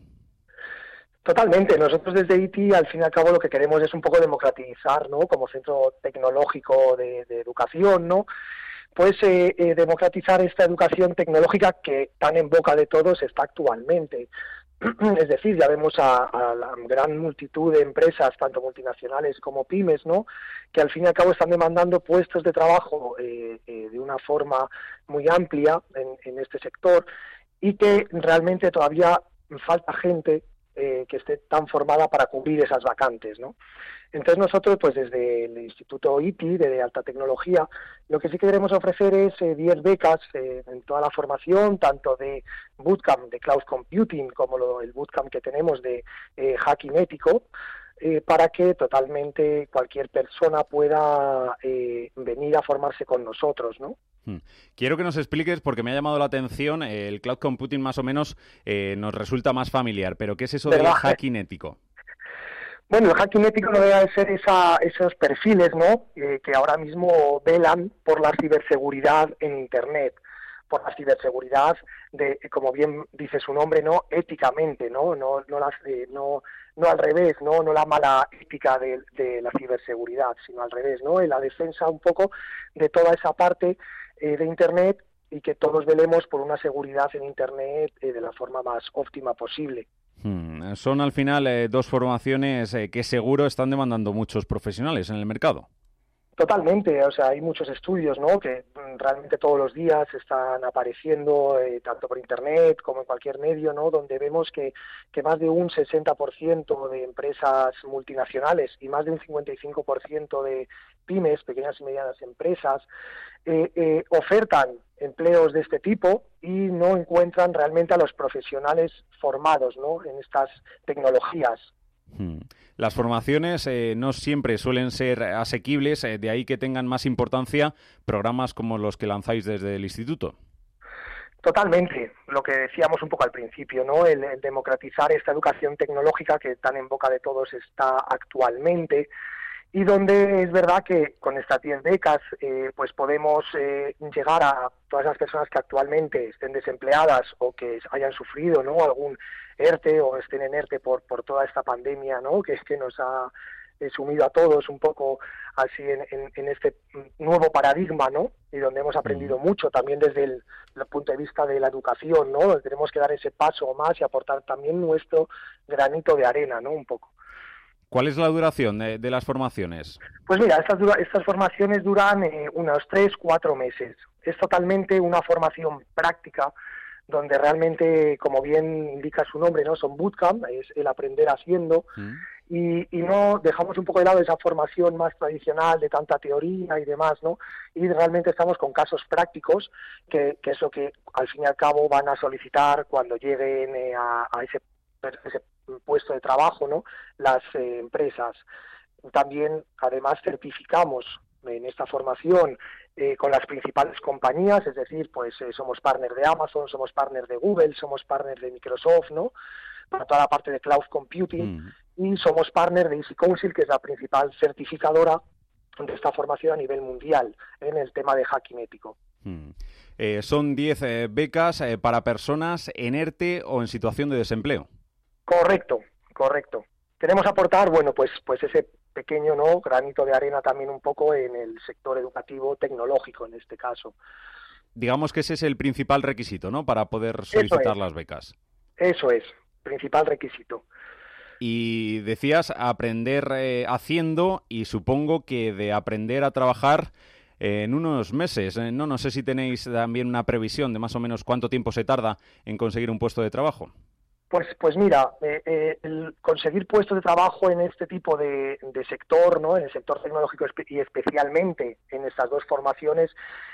Totalmente. Nosotros desde I T, al fin y al cabo, lo que queremos es un poco democratizar, ¿no? Como centro tecnológico de, de educación, ¿no? Pues eh, eh, democratizar esta educación tecnológica que tan en boca de todos está actualmente. Es decir, ya vemos a, a la gran multitud de empresas, tanto multinacionales como pymes, ¿no? Que al fin y al cabo están demandando puestos de trabajo eh, eh, de una forma muy amplia en, en este sector y que realmente todavía falta gente eh, que esté tan formada para cubrir esas vacantes, ¿no? Entonces nosotros, pues desde el Instituto I T, de Alta Tecnología, lo que sí que queremos ofrecer es eh, diez becas eh, en toda la formación, tanto de bootcamp de Cloud Computing como lo, el bootcamp que tenemos de eh, Hacking Ético, eh, para que totalmente cualquier persona pueda eh, venir a formarse con nosotros, ¿no? Quiero que nos expliques, porque me ha llamado la atención, eh, el Cloud Computing más o menos eh, nos resulta más familiar, pero ¿qué es eso del Hacking Ético? Bueno, el hacking ético no debe ser esa, esos perfiles, ¿no? Eh, que ahora mismo velan por la ciberseguridad en Internet, por la ciberseguridad de, como bien dice su nombre, no éticamente, no, no, no las, eh, no, no al revés, no, no la mala ética de, de la ciberseguridad, sino al revés, ¿no? En la defensa un poco de toda esa parte eh, de Internet y que todos velemos por una seguridad en Internet eh, de la forma más óptima posible. Hmm. Son al final eh, dos formaciones eh, que seguro están demandando muchos profesionales en el mercado. Totalmente, o sea, hay muchos estudios, ¿no? Que realmente todos los días están apareciendo, eh, tanto por internet como en cualquier medio, ¿no? Donde vemos que, que más de un sesenta por ciento de empresas multinacionales y más de un cincuenta y cinco por ciento de pymes, pequeñas y medianas empresas, eh, eh, ofertan empleos de este tipo y no encuentran realmente a los profesionales formados, ¿no? En estas tecnologías. Hmm. Las formaciones eh, no siempre suelen ser asequibles, eh, de ahí que tengan más importancia programas como los que lanzáis desde el instituto. Totalmente, lo que decíamos un poco al principio, ¿no? El, el democratizar esta educación tecnológica que tan en boca de todos está actualmente y donde es verdad que con estas diez becas eh, pues podemos eh, llegar a todas las personas que actualmente estén desempleadas o que hayan sufrido, ¿no? Algún ERTE o estén en ERTE por por toda esta pandemia, ¿no? Que es que nos ha eh, sumido a todos un poco así en, en, en este nuevo paradigma, ¿no? Y donde hemos aprendido mucho también desde el, el punto de vista de la educación, ¿no? Donde tenemos que dar ese paso más y aportar también nuestro granito de arena, ¿no? Un poco. ¿Cuál es la duración de, de las formaciones? Pues mira, estas, dura, estas formaciones duran eh, unos tres, cuatro meses. Es totalmente una formación práctica donde realmente, como bien indica su nombre, ¿no? Son bootcamp, es el aprender haciendo, mm. y, y no dejamos un poco de lado esa formación más tradicional de tanta teoría y demás, ¿no? Y realmente estamos con casos prácticos, que, que es lo que al fin y al cabo van a solicitar cuando lleguen eh, a, a ese, ese puesto de trabajo, ¿no? Las eh, empresas. También, además, certificamos en esta formación eh, con las principales compañías, es decir, pues eh, somos partner de Amazon, somos partner de Google, somos partner de Microsoft, ¿no? Para toda la parte de cloud computing, mm. y somos partner de Easy Council, que es la principal certificadora de esta formación a nivel mundial en el tema de hacking ético. Mm. Eh, son diez eh, becas eh, para personas en ERTE o en situación de desempleo. Correcto, correcto. Queremos aportar, bueno, pues, pues ese pequeño, ¿no?, granito de arena también un poco en el sector educativo tecnológico en este caso. Digamos que ese es el principal requisito, ¿no?, para poder solicitar las becas. Eso es, principal requisito. Y decías aprender eh, haciendo, y supongo que de aprender a trabajar eh, en unos meses. Eh, no, no sé si tenéis también una previsión de más o menos cuánto tiempo se tarda en conseguir un puesto de trabajo. Pues, pues mira, eh, eh, el conseguir puestos de trabajo en este tipo de, de sector, ¿no?, en el sector tecnológico y especialmente en estas dos formaciones,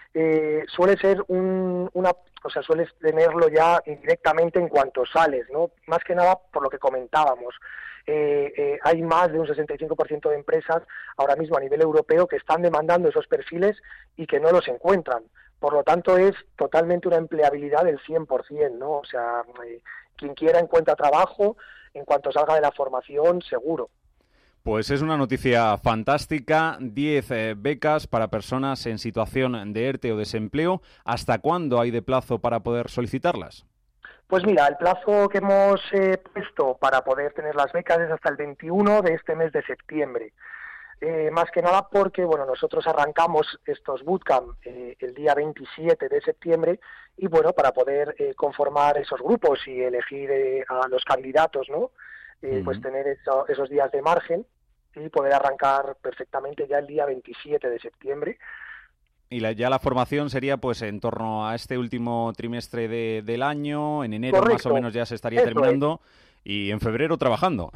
eh, suele ser un, una, o sea, sueles tenerlo ya indirectamente en cuanto sales, ¿no? Más que nada por lo que comentábamos. Eh, eh, hay más de un sesenta y cinco por ciento de empresas ahora mismo a nivel europeo que están demandando esos perfiles y que no los encuentran. Por lo tanto, es totalmente una empleabilidad del cien por ciento, ¿no? O sea, eh, quien quiera encuentra trabajo en cuanto salga de la formación, seguro. Pues es una noticia fantástica, diez eh, becas para personas en situación de ERTE o desempleo. ¿Hasta cuándo hay de plazo para poder solicitarlas? Pues mira, el plazo que hemos eh, puesto para poder tener las becas es hasta el veintiuno de este mes de septiembre. Eh, más que nada porque, bueno, nosotros arrancamos estos bootcamp eh, el día veintisiete de septiembre y, bueno, para poder eh, conformar esos grupos y elegir eh, a los candidatos, ¿no? Eh, uh-huh. Pues tener eso, esos días de margen y poder arrancar perfectamente ya el día veintisiete de septiembre. Y la, ya la formación sería pues en torno a este último trimestre de, del año, en enero Correcto. Más o menos ya se estaría Eso terminando es. Y en febrero trabajando.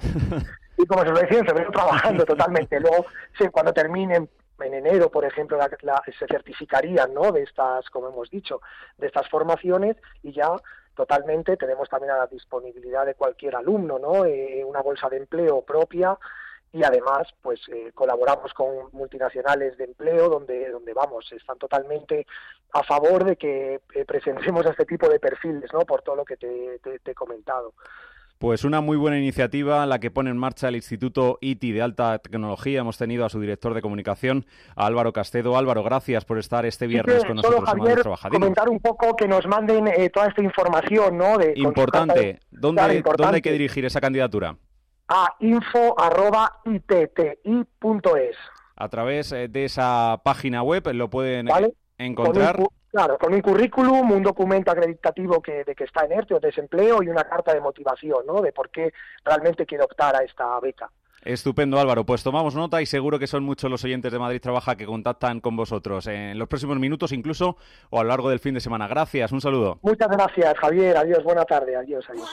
Y como se lo decía, en febrero trabajando totalmente. Luego, sí, cuando terminen en enero, por ejemplo, la, la, se certificarían, ¿no?, de estas, como hemos dicho, de estas formaciones, y ya totalmente tenemos también a la disponibilidad de cualquier alumno, ¿no?, eh, una bolsa de empleo propia, y además pues eh, colaboramos con multinacionales de empleo donde donde vamos, están totalmente a favor de que eh, presentemos a este tipo de perfiles, ¿no?, por todo lo que te, te, te he comentado. Pues una muy buena iniciativa la que pone en marcha el Instituto I T I de Alta Tecnología. Hemos tenido a su director de comunicación, a Álvaro Castedo. Álvaro, gracias por estar este viernes sí, con nosotros. Solo, Javier, comentar un poco que nos manden eh, toda esta información, ¿no? De, importante. ¿Dónde, claro, importante. ¿Dónde hay que dirigir esa candidatura? A info arroba i t t i punto es. A través de esa página web lo pueden ¿Vale? encontrar. Con un, claro, con un currículum, un documento acreditativo que, de que está en ERTE o desempleo y una carta de motivación, ¿no?, de por qué realmente quiere optar a esta beca. Estupendo, Álvaro. Pues tomamos nota y seguro que son muchos los oyentes de Madrid Trabaja que contactan con vosotros en los próximos minutos incluso o a lo largo del fin de semana. Gracias, un saludo. Muchas gracias, Javier. Adiós, buena tarde. Adiós, adiós.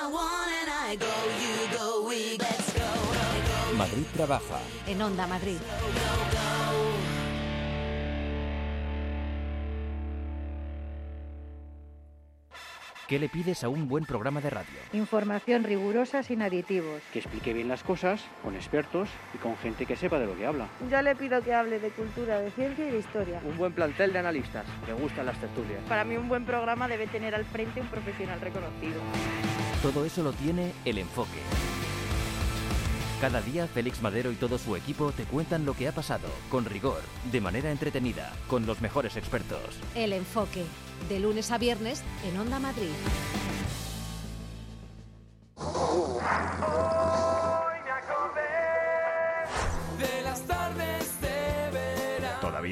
Madrid Trabaja. En Onda Madrid. ¿Qué le pides a un buen programa de radio? Información rigurosa sin aditivos. Que explique bien las cosas, con expertos y con gente que sepa de lo que habla. Yo le pido que hable de cultura, de ciencia y de historia. Un buen plantel de analistas, que gustan las tertulias. Para mí un buen programa debe tener al frente un profesional reconocido. Todo eso lo tiene El Enfoque. Cada día Félix Madero y todo su equipo te cuentan lo que ha pasado, con rigor, de manera entretenida, con los mejores expertos. El Enfoque, de lunes a viernes en Onda Madrid.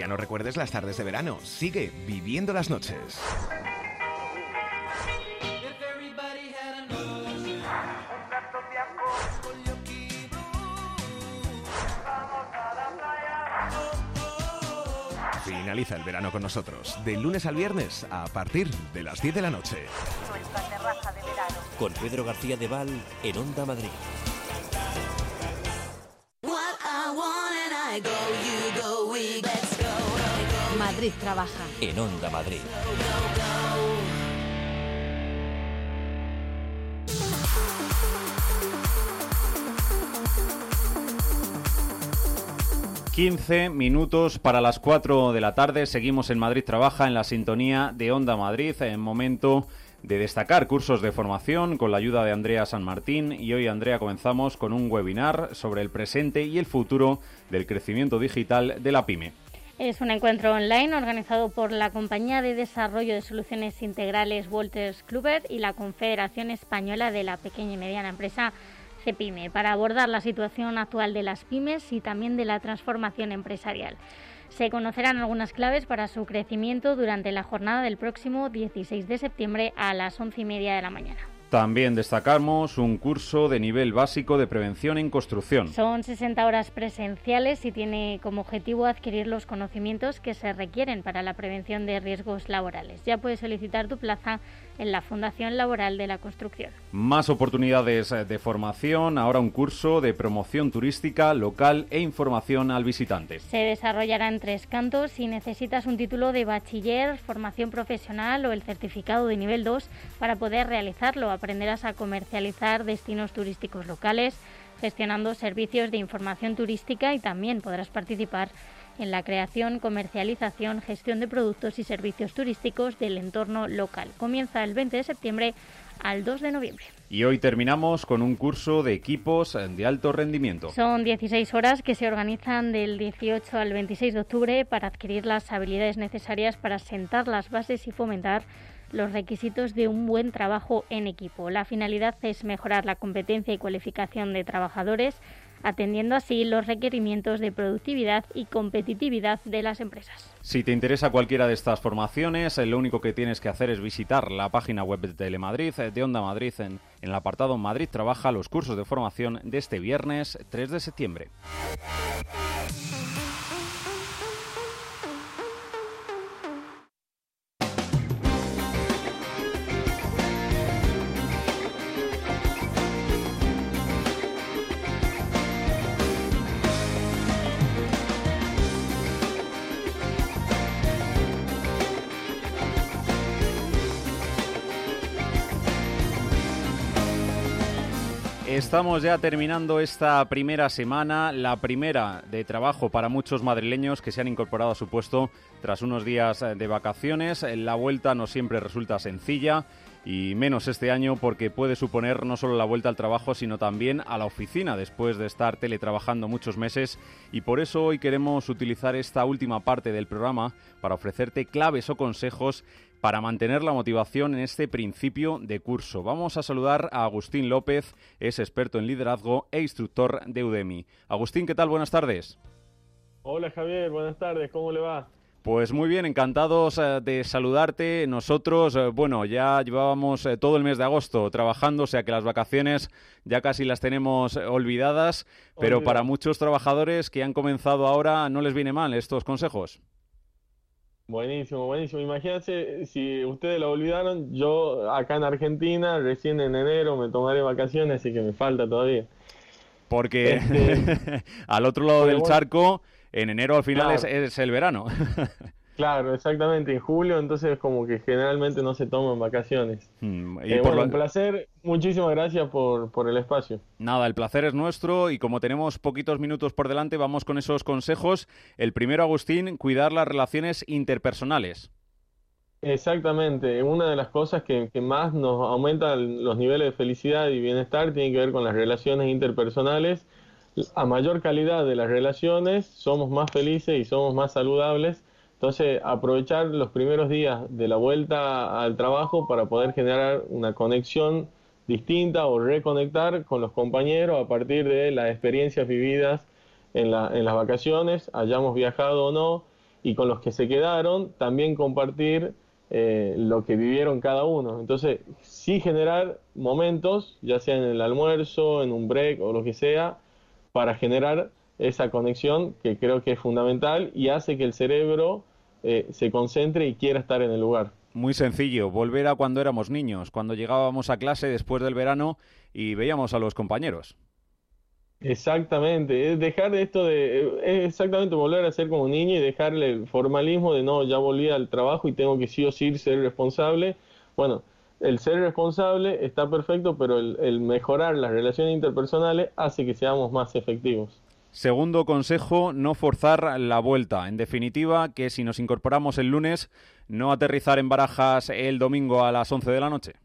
no recuerdes las tardes de verano. Sigue viviendo las noches. Finaliza el verano con nosotros, de lunes al viernes, a partir de las diez de la noche. Nuestra terraza de verano. Con Pedro García de Val en Onda Madrid. Madrid trabaja. En Onda Madrid. quince minutos para las cuatro de la tarde. Seguimos en Madrid Trabaja, en la sintonía de Onda Madrid, en momento de destacar cursos de formación con la ayuda de Andrea San Martín. Y hoy, Andrea, comenzamos con un webinar sobre el presente y el futuro del crecimiento digital de la PYME. Es un encuentro online organizado por la Compañía de Desarrollo de Soluciones Integrales Wolters Kluwer y la Confederación Española de la Pequeña y Mediana Empresa, CEPYME, para abordar la situación actual de las pymes y también de la transformación empresarial. Se conocerán algunas claves para su crecimiento durante la jornada del próximo dieciséis de septiembre a las once y media de la mañana. También destacamos un curso de nivel básico de prevención en construcción. Son sesenta horas presenciales y tiene como objetivo adquirir los conocimientos que se requieren para la prevención de riesgos laborales. Ya puedes solicitar tu plaza en la Fundación Laboral de la Construcción. Más oportunidades de formación, ahora un curso de promoción turística local e información al visitante. Se desarrollará en tres cantos. Si necesitas un título de bachiller, formación profesional o el certificado de nivel dos para poder realizarlo, aprenderás a comercializar destinos turísticos locales, gestionando servicios de información turística, y también podrás participar en la creación, comercialización, gestión de productos y servicios turísticos del entorno local. Comienza el veinte de septiembre al dos de noviembre. Y hoy terminamos con un curso de equipos de alto rendimiento. Son dieciséis horas que se organizan del dieciocho al veintiséis de octubre para adquirir las habilidades necesarias para sentar las bases y fomentar los requisitos de un buen trabajo en equipo. La finalidad es mejorar la competencia y cualificación de trabajadores, atendiendo así los requerimientos de productividad y competitividad de las empresas. Si te interesa cualquiera de estas formaciones, lo único que tienes que hacer es visitar la página web de Telemadrid, de Onda Madrid, en, en el apartado Madrid Trabaja, los cursos de formación de este viernes tres de septiembre. Estamos ya terminando esta primera semana, la primera de trabajo para muchos madrileños que se han incorporado a su puesto tras unos días de vacaciones. La vuelta no siempre resulta sencilla, y menos este año, porque puede suponer no solo la vuelta al trabajo, sino también a la oficina después de estar teletrabajando muchos meses. Y por eso hoy queremos utilizar esta última parte del programa para ofrecerte claves o consejos para mantener la motivación en este principio de curso. Vamos a saludar a Agustín López, es experto en liderazgo e instructor de Udemy. Agustín, ¿qué tal? Buenas tardes. Hola Javier, buenas tardes, ¿cómo le va? Pues muy bien, encantados eh, de saludarte. Nosotros, eh, bueno, ya llevábamos eh, todo el mes de agosto trabajando, o sea que las vacaciones ya casi las tenemos eh, olvidadas, pero Olvidado. Para muchos trabajadores que han comenzado ahora no les viene mal estos consejos. Buenísimo, buenísimo. Imagínense, si ustedes lo olvidaron, yo acá en Argentina, recién en enero me tomaré vacaciones, así que me falta todavía. Porque este... al otro lado del charco, en enero al final claro. es, es el verano. Claro, exactamente, en julio, entonces como que generalmente no se toman vacaciones. Mm, y eh, por bueno, lo... un placer, muchísimas gracias por, por el espacio. Nada, el placer es nuestro, y como tenemos poquitos minutos por delante, vamos con esos consejos. El primero, Agustín, cuidar las relaciones interpersonales. Exactamente, una de las cosas que, que más nos aumenta los niveles de felicidad y bienestar tiene que ver con las relaciones interpersonales. A mayor calidad de las relaciones, somos más felices y somos más saludables. Entonces, aprovechar los primeros días de la vuelta al trabajo para poder generar una conexión distinta o reconectar con los compañeros a partir de las experiencias vividas en, la, en las vacaciones, hayamos viajado o no, y con los que se quedaron también compartir eh, lo que vivieron cada uno. Entonces, sí generar momentos, ya sea en el almuerzo, en un break o lo que sea, para generar esa conexión que creo que es fundamental y hace que el cerebro eh, se concentre y quiera estar en el lugar. Muy sencillo, volver a cuando éramos niños, cuando llegábamos a clase después del verano y veíamos a los compañeros. Exactamente, es dejar esto de, es exactamente volver a ser como niño y dejarle el formalismo de no, ya volví al trabajo y tengo que sí o sí ser responsable. Bueno, el ser responsable está perfecto, pero el, el mejorar las relaciones interpersonales hace que seamos más efectivos. Segundo consejo, no forzar la vuelta. En definitiva, que si nos incorporamos el lunes, no aterrizar en Barajas el domingo a las once de la noche.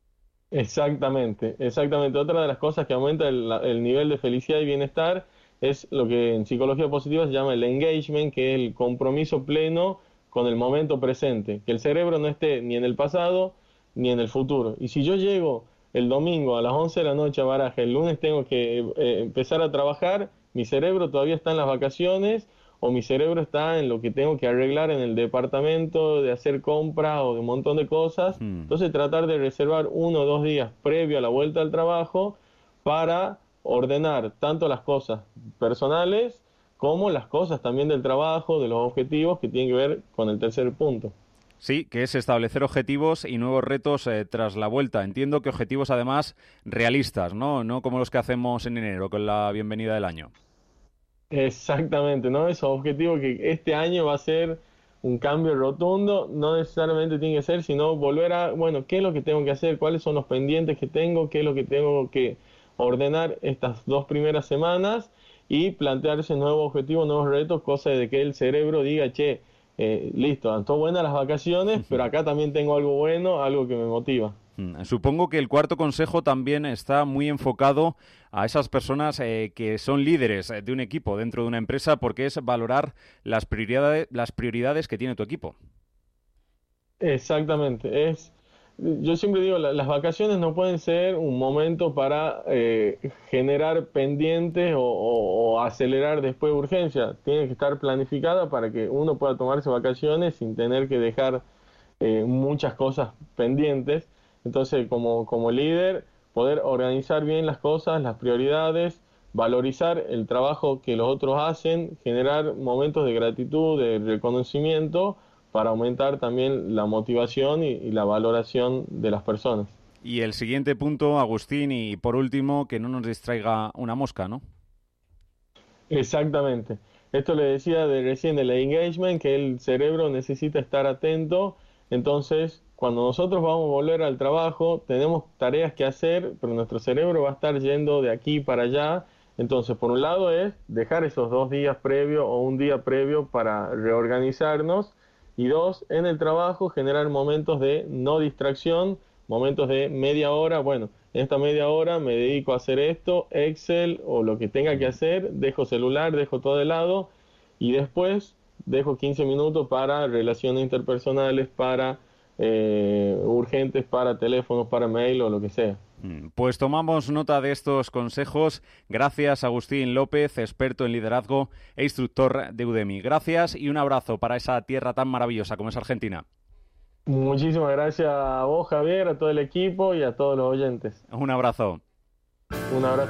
Exactamente, exactamente. Otra de las cosas que aumenta el, el nivel de felicidad y bienestar es lo que en psicología positiva se llama el engagement, que es el compromiso pleno con el momento presente, que el cerebro no esté ni en el pasado ni en el futuro. Y si yo llego el domingo a las once de la noche a Barajas, el lunes tengo que eh, empezar a trabajar, mi cerebro todavía está en las vacaciones o mi cerebro está en lo que tengo que arreglar en el departamento, de hacer compras o de un montón de cosas. Mm. Entonces tratar de reservar uno o dos días previo a la vuelta al trabajo para ordenar tanto las cosas personales como las cosas también del trabajo, de los objetivos que tienen que ver con el tercer punto. Sí, que es establecer objetivos y nuevos retos eh, tras la vuelta. Entiendo que objetivos además realistas, ¿no? No como los que hacemos en enero con la bienvenida del año. Exactamente, ¿no? Esos objetivos que este año va a ser un cambio rotundo, no necesariamente tiene que ser, sino volver a, bueno, ¿qué es lo que tengo que hacer? ¿Cuáles son los pendientes que tengo? ¿Qué es lo que tengo que ordenar estas dos primeras semanas? Y plantearse nuevos objetivos, nuevos retos, cosa de que el cerebro diga, che, eh, listo, han estado buenas las vacaciones, pero acá también tengo algo bueno, algo que me motiva. Supongo que el cuarto consejo también está muy enfocado a esas personas eh, que son líderes de un equipo dentro de una empresa, porque es valorar las prioridades, las prioridades que tiene tu equipo. Exactamente. Es, yo siempre digo, la, las vacaciones no pueden ser un momento para eh, generar pendientes o, o, o acelerar después urgencia. Tiene que estar planificada para que uno pueda tomarse vacaciones sin tener que dejar eh, muchas cosas pendientes. Entonces, como, como líder, poder organizar bien las cosas, las prioridades, valorizar el trabajo que los otros hacen, generar momentos de gratitud, de reconocimiento, para aumentar también la motivación y, y la valoración de las personas. Y el siguiente punto, Agustín, y por último, que no nos distraiga una mosca, ¿no? Exactamente. Esto le decía de recién del engagement, que el cerebro necesita estar atento. Entonces, cuando nosotros vamos a volver al trabajo, tenemos tareas que hacer, pero nuestro cerebro va a estar yendo de aquí para allá. Entonces, por un lado es dejar esos dos días previos o un día previo para reorganizarnos. Y dos, en el trabajo generar momentos de no distracción, momentos de media hora. Bueno, en esta media hora me dedico a hacer esto, Excel o lo que tenga que hacer, dejo celular, dejo todo de lado y después dejo quince minutos para relaciones interpersonales, para eh, urgentes, para teléfonos, para mail o lo que sea. Pues tomamos nota de estos consejos. Gracias, Agustín López, experto en liderazgo e instructor de Udemy. Gracias y un abrazo para esa tierra tan maravillosa como es Argentina. Muchísimas gracias a vos, Javier, a todo el equipo y a todos los oyentes. Un abrazo. Un abrazo.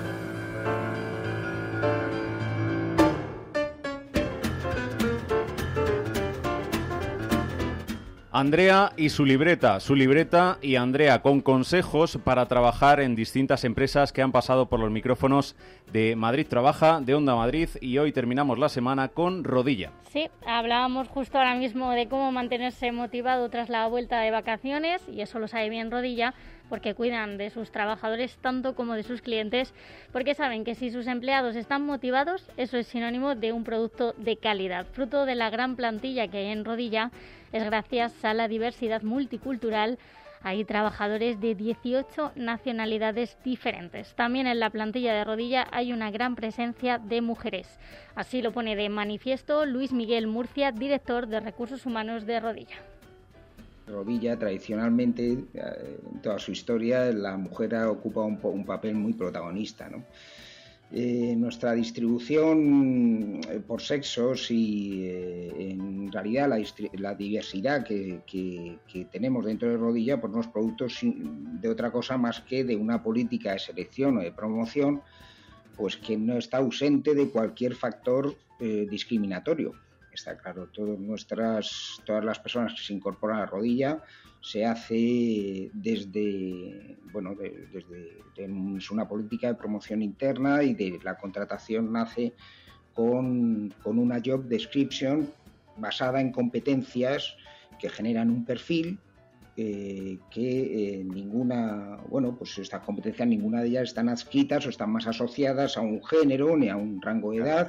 Andrea y su libreta, su libreta y Andrea con consejos para trabajar en distintas empresas que han pasado por los micrófonos de Madrid Trabaja, de Onda Madrid, y hoy terminamos la semana con Rodilla. Sí, hablábamos justo ahora mismo de cómo mantenerse motivado tras la vuelta de vacaciones, y eso lo sabe bien Rodilla, porque cuidan de sus trabajadores tanto como de sus clientes, porque saben que si sus empleados están motivados, eso es sinónimo de un producto de calidad. Fruto de la gran plantilla que hay en Rodilla, es gracias a la diversidad multicultural. Hay trabajadores de dieciocho nacionalidades diferentes. También en la plantilla de Rodilla hay una gran presencia de mujeres. Así lo pone de manifiesto Luis Miguel Murcia, director de Recursos Humanos de Rodilla. Rodilla, tradicionalmente, en toda su historia, la mujer ha ocupado un, un papel muy protagonista, ¿no? Eh, nuestra distribución eh, por sexos y eh, en realidad la, la diversidad que, que, que tenemos dentro de Rodilla pues no es producto sin, de otra cosa más que de una política de selección o de promoción pues que no está ausente de cualquier factor eh, discriminatorio. Está claro, todas nuestras, todas las personas que se incorporan a Rodilla se hace desde, bueno, de, desde de, es una política de promoción interna y de la contratación nace con, con una job description basada en competencias que generan un perfil eh, que eh, ninguna, bueno, pues estas competencias ninguna de ellas están adscritas o están más asociadas a un género ni a un rango de edad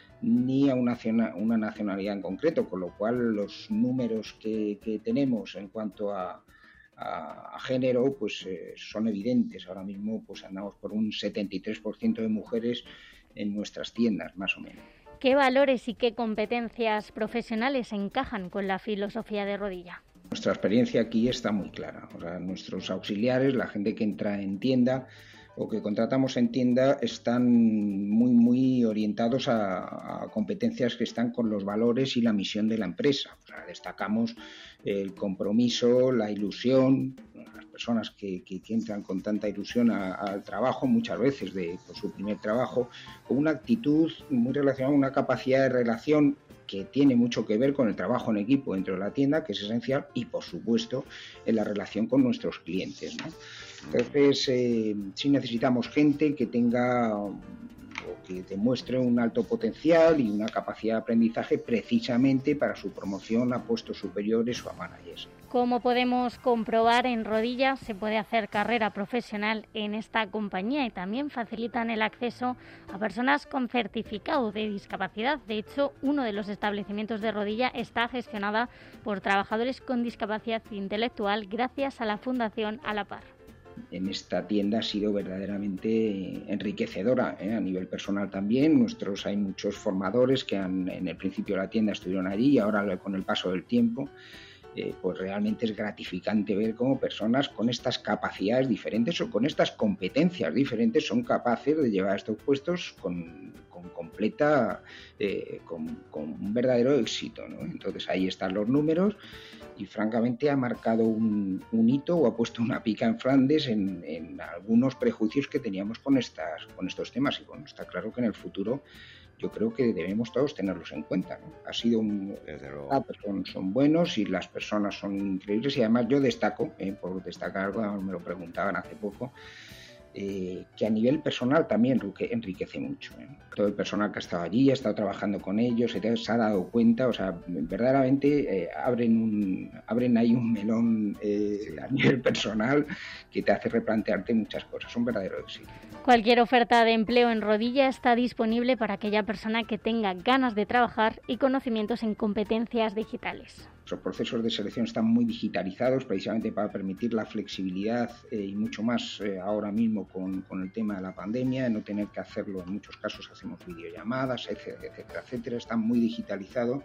ni a una, una nacionalidad en concreto, con lo cual los números que, que tenemos en cuanto a, a, a género pues eh, son evidentes. Ahora mismo pues andamos por un setenta y tres por ciento de mujeres en nuestras tiendas, más o menos. ¿Qué valores y qué competencias profesionales encajan con la filosofía de Rodilla? Nuestra experiencia aquí está muy clara. O sea, nuestros auxiliares, la gente que entra en tienda o que contratamos en tienda están muy, muy orientados a, a competencias que están con los valores y la misión de la empresa. O sea, destacamos el compromiso, la ilusión, las personas que, que, que entran con tanta ilusión a, al trabajo, muchas veces de por su primer trabajo, con una actitud muy relacionada, una capacidad de relación que tiene mucho que ver con el trabajo en equipo dentro de la tienda, que es esencial, y por supuesto en la relación con nuestros clientes, ¿no? Entonces, eh, sí necesitamos gente que tenga o que demuestre un alto potencial y una capacidad de aprendizaje precisamente para su promoción a puestos superiores o a managers. Como podemos comprobar, en Rodilla se puede hacer carrera profesional en esta compañía y también facilitan el acceso a personas con certificado de discapacidad. De hecho, uno de los establecimientos de Rodilla está gestionada por trabajadores con discapacidad intelectual gracias a la Fundación A la Par. En esta tienda ha sido verdaderamente enriquecedora, ¿eh? A nivel personal también. Nuestros hay muchos formadores que han, en el principio de la tienda estuvieron allí y ahora con el paso del tiempo eh, pues realmente es gratificante ver cómo personas con estas capacidades diferentes o con estas competencias diferentes son capaces de llevar estos puestos con, con completa, eh, con, con un verdadero éxito, ¿no? Entonces ahí están los números. Y francamente ha marcado un, un hito o ha puesto una pica en Flandes en, en algunos prejuicios que teníamos con, estas, con estos temas. Y bueno, está claro que en el futuro yo creo que debemos todos tenerlos en cuenta, ¿no? Ha sido un... Ah, son, son buenos y las personas son increíbles y además yo destaco, eh, por destacar algo, me lo preguntaban hace poco, Eh, que a nivel personal también enriquece mucho, ¿eh? Todo el personal que ha estado allí, ha estado trabajando con ellos, se ha dado cuenta, o sea, verdaderamente eh, abren, un, abren ahí un melón eh, a nivel personal que te hace replantearte muchas cosas, un verdadero éxito. Cualquier oferta de empleo en Rodilla está disponible para aquella persona que tenga ganas de trabajar y conocimientos en competencias digitales. Los procesos de selección están muy digitalizados precisamente para permitir la flexibilidad eh, y mucho más eh, ahora mismo con, con el tema de la pandemia, no tener que hacerlo. En muchos casos hacemos videollamadas, etcétera, etcétera, etcétera. Está muy digitalizado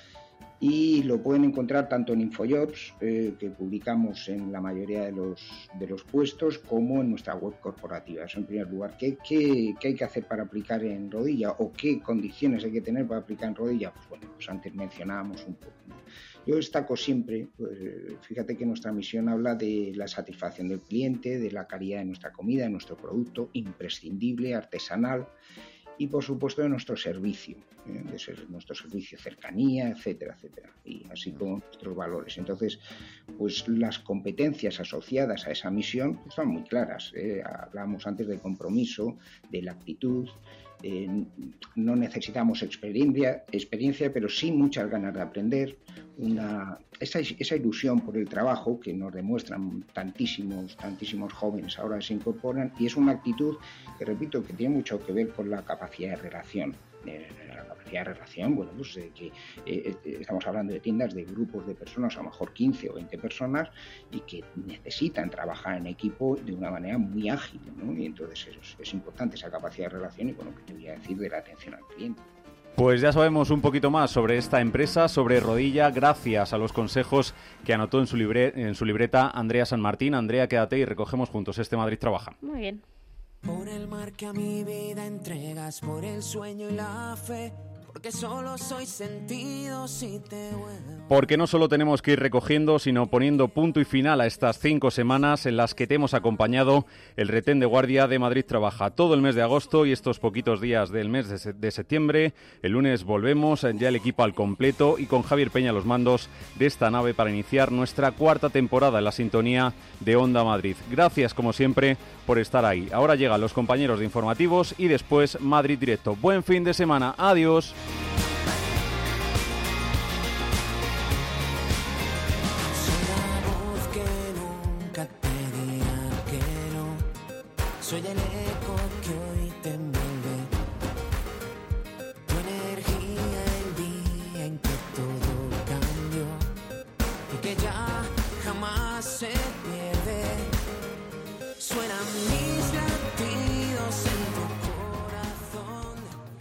y lo pueden encontrar tanto en Infojobs, eh, que publicamos en la mayoría de los, de los puestos, como en nuestra web corporativa. Eso en primer lugar. ¿Qué, qué, qué hay que hacer para aplicar en Rodilla o qué condiciones hay que tener para aplicar en Rodilla? Pues bueno, pues antes mencionábamos un poco, ¿no? Yo destaco siempre, pues, fíjate que nuestra misión habla de la satisfacción del cliente, de la calidad de nuestra comida, de nuestro producto, imprescindible, artesanal, y por supuesto de nuestro servicio, ¿eh? de ser, nuestro servicio, cercanía, etcétera, etcétera, y así como nuestros valores. Entonces, pues las competencias asociadas a esa misión pues, son muy claras, ¿eh? Hablábamos antes del compromiso, de la actitud. Eh, no necesitamos experiencia, experiencia, pero sí muchas ganas de aprender, una, esa, esa ilusión por el trabajo que nos demuestran tantísimos, tantísimos jóvenes ahora se incorporan, y es una actitud que, repito, que tiene mucho que ver con la capacidad de relación. Eh, la capacidad de relación, bueno, pues eh, que eh, estamos hablando de tiendas de grupos de personas, a lo mejor quince o veinte personas, y que necesitan trabajar en equipo de una manera muy ágil, ¿no? Y entonces es, es importante esa capacidad de relación y, bueno, que te voy a decir de la atención al cliente. Pues ya sabemos un poquito más sobre esta empresa, sobre Rodilla, gracias a los consejos que anotó en su, libre, en su libreta Andrea San Martín. Andrea, quédate y recogemos juntos este Madrid Trabaja. Muy bien. Por el mar que a mi vida entregas, por el sueño y la fe, porque solo soy sentido si te vuelvo. Porque no solo tenemos que ir recogiendo, sino poniendo punto y final a estas cinco semanas en las que te hemos acompañado. El retén de guardia de Madrid Trabaja todo el mes de agosto y estos poquitos días del mes de, se- de septiembre. El lunes volvemos, ya el equipo al completo y con Javier Peña a los mandos de esta nave para iniciar nuestra cuarta temporada en la sintonía de Onda Madrid. Gracias, como siempre, por estar ahí. Ahora llegan los compañeros de informativos y después Madrid Directo. Buen fin de semana. Adiós.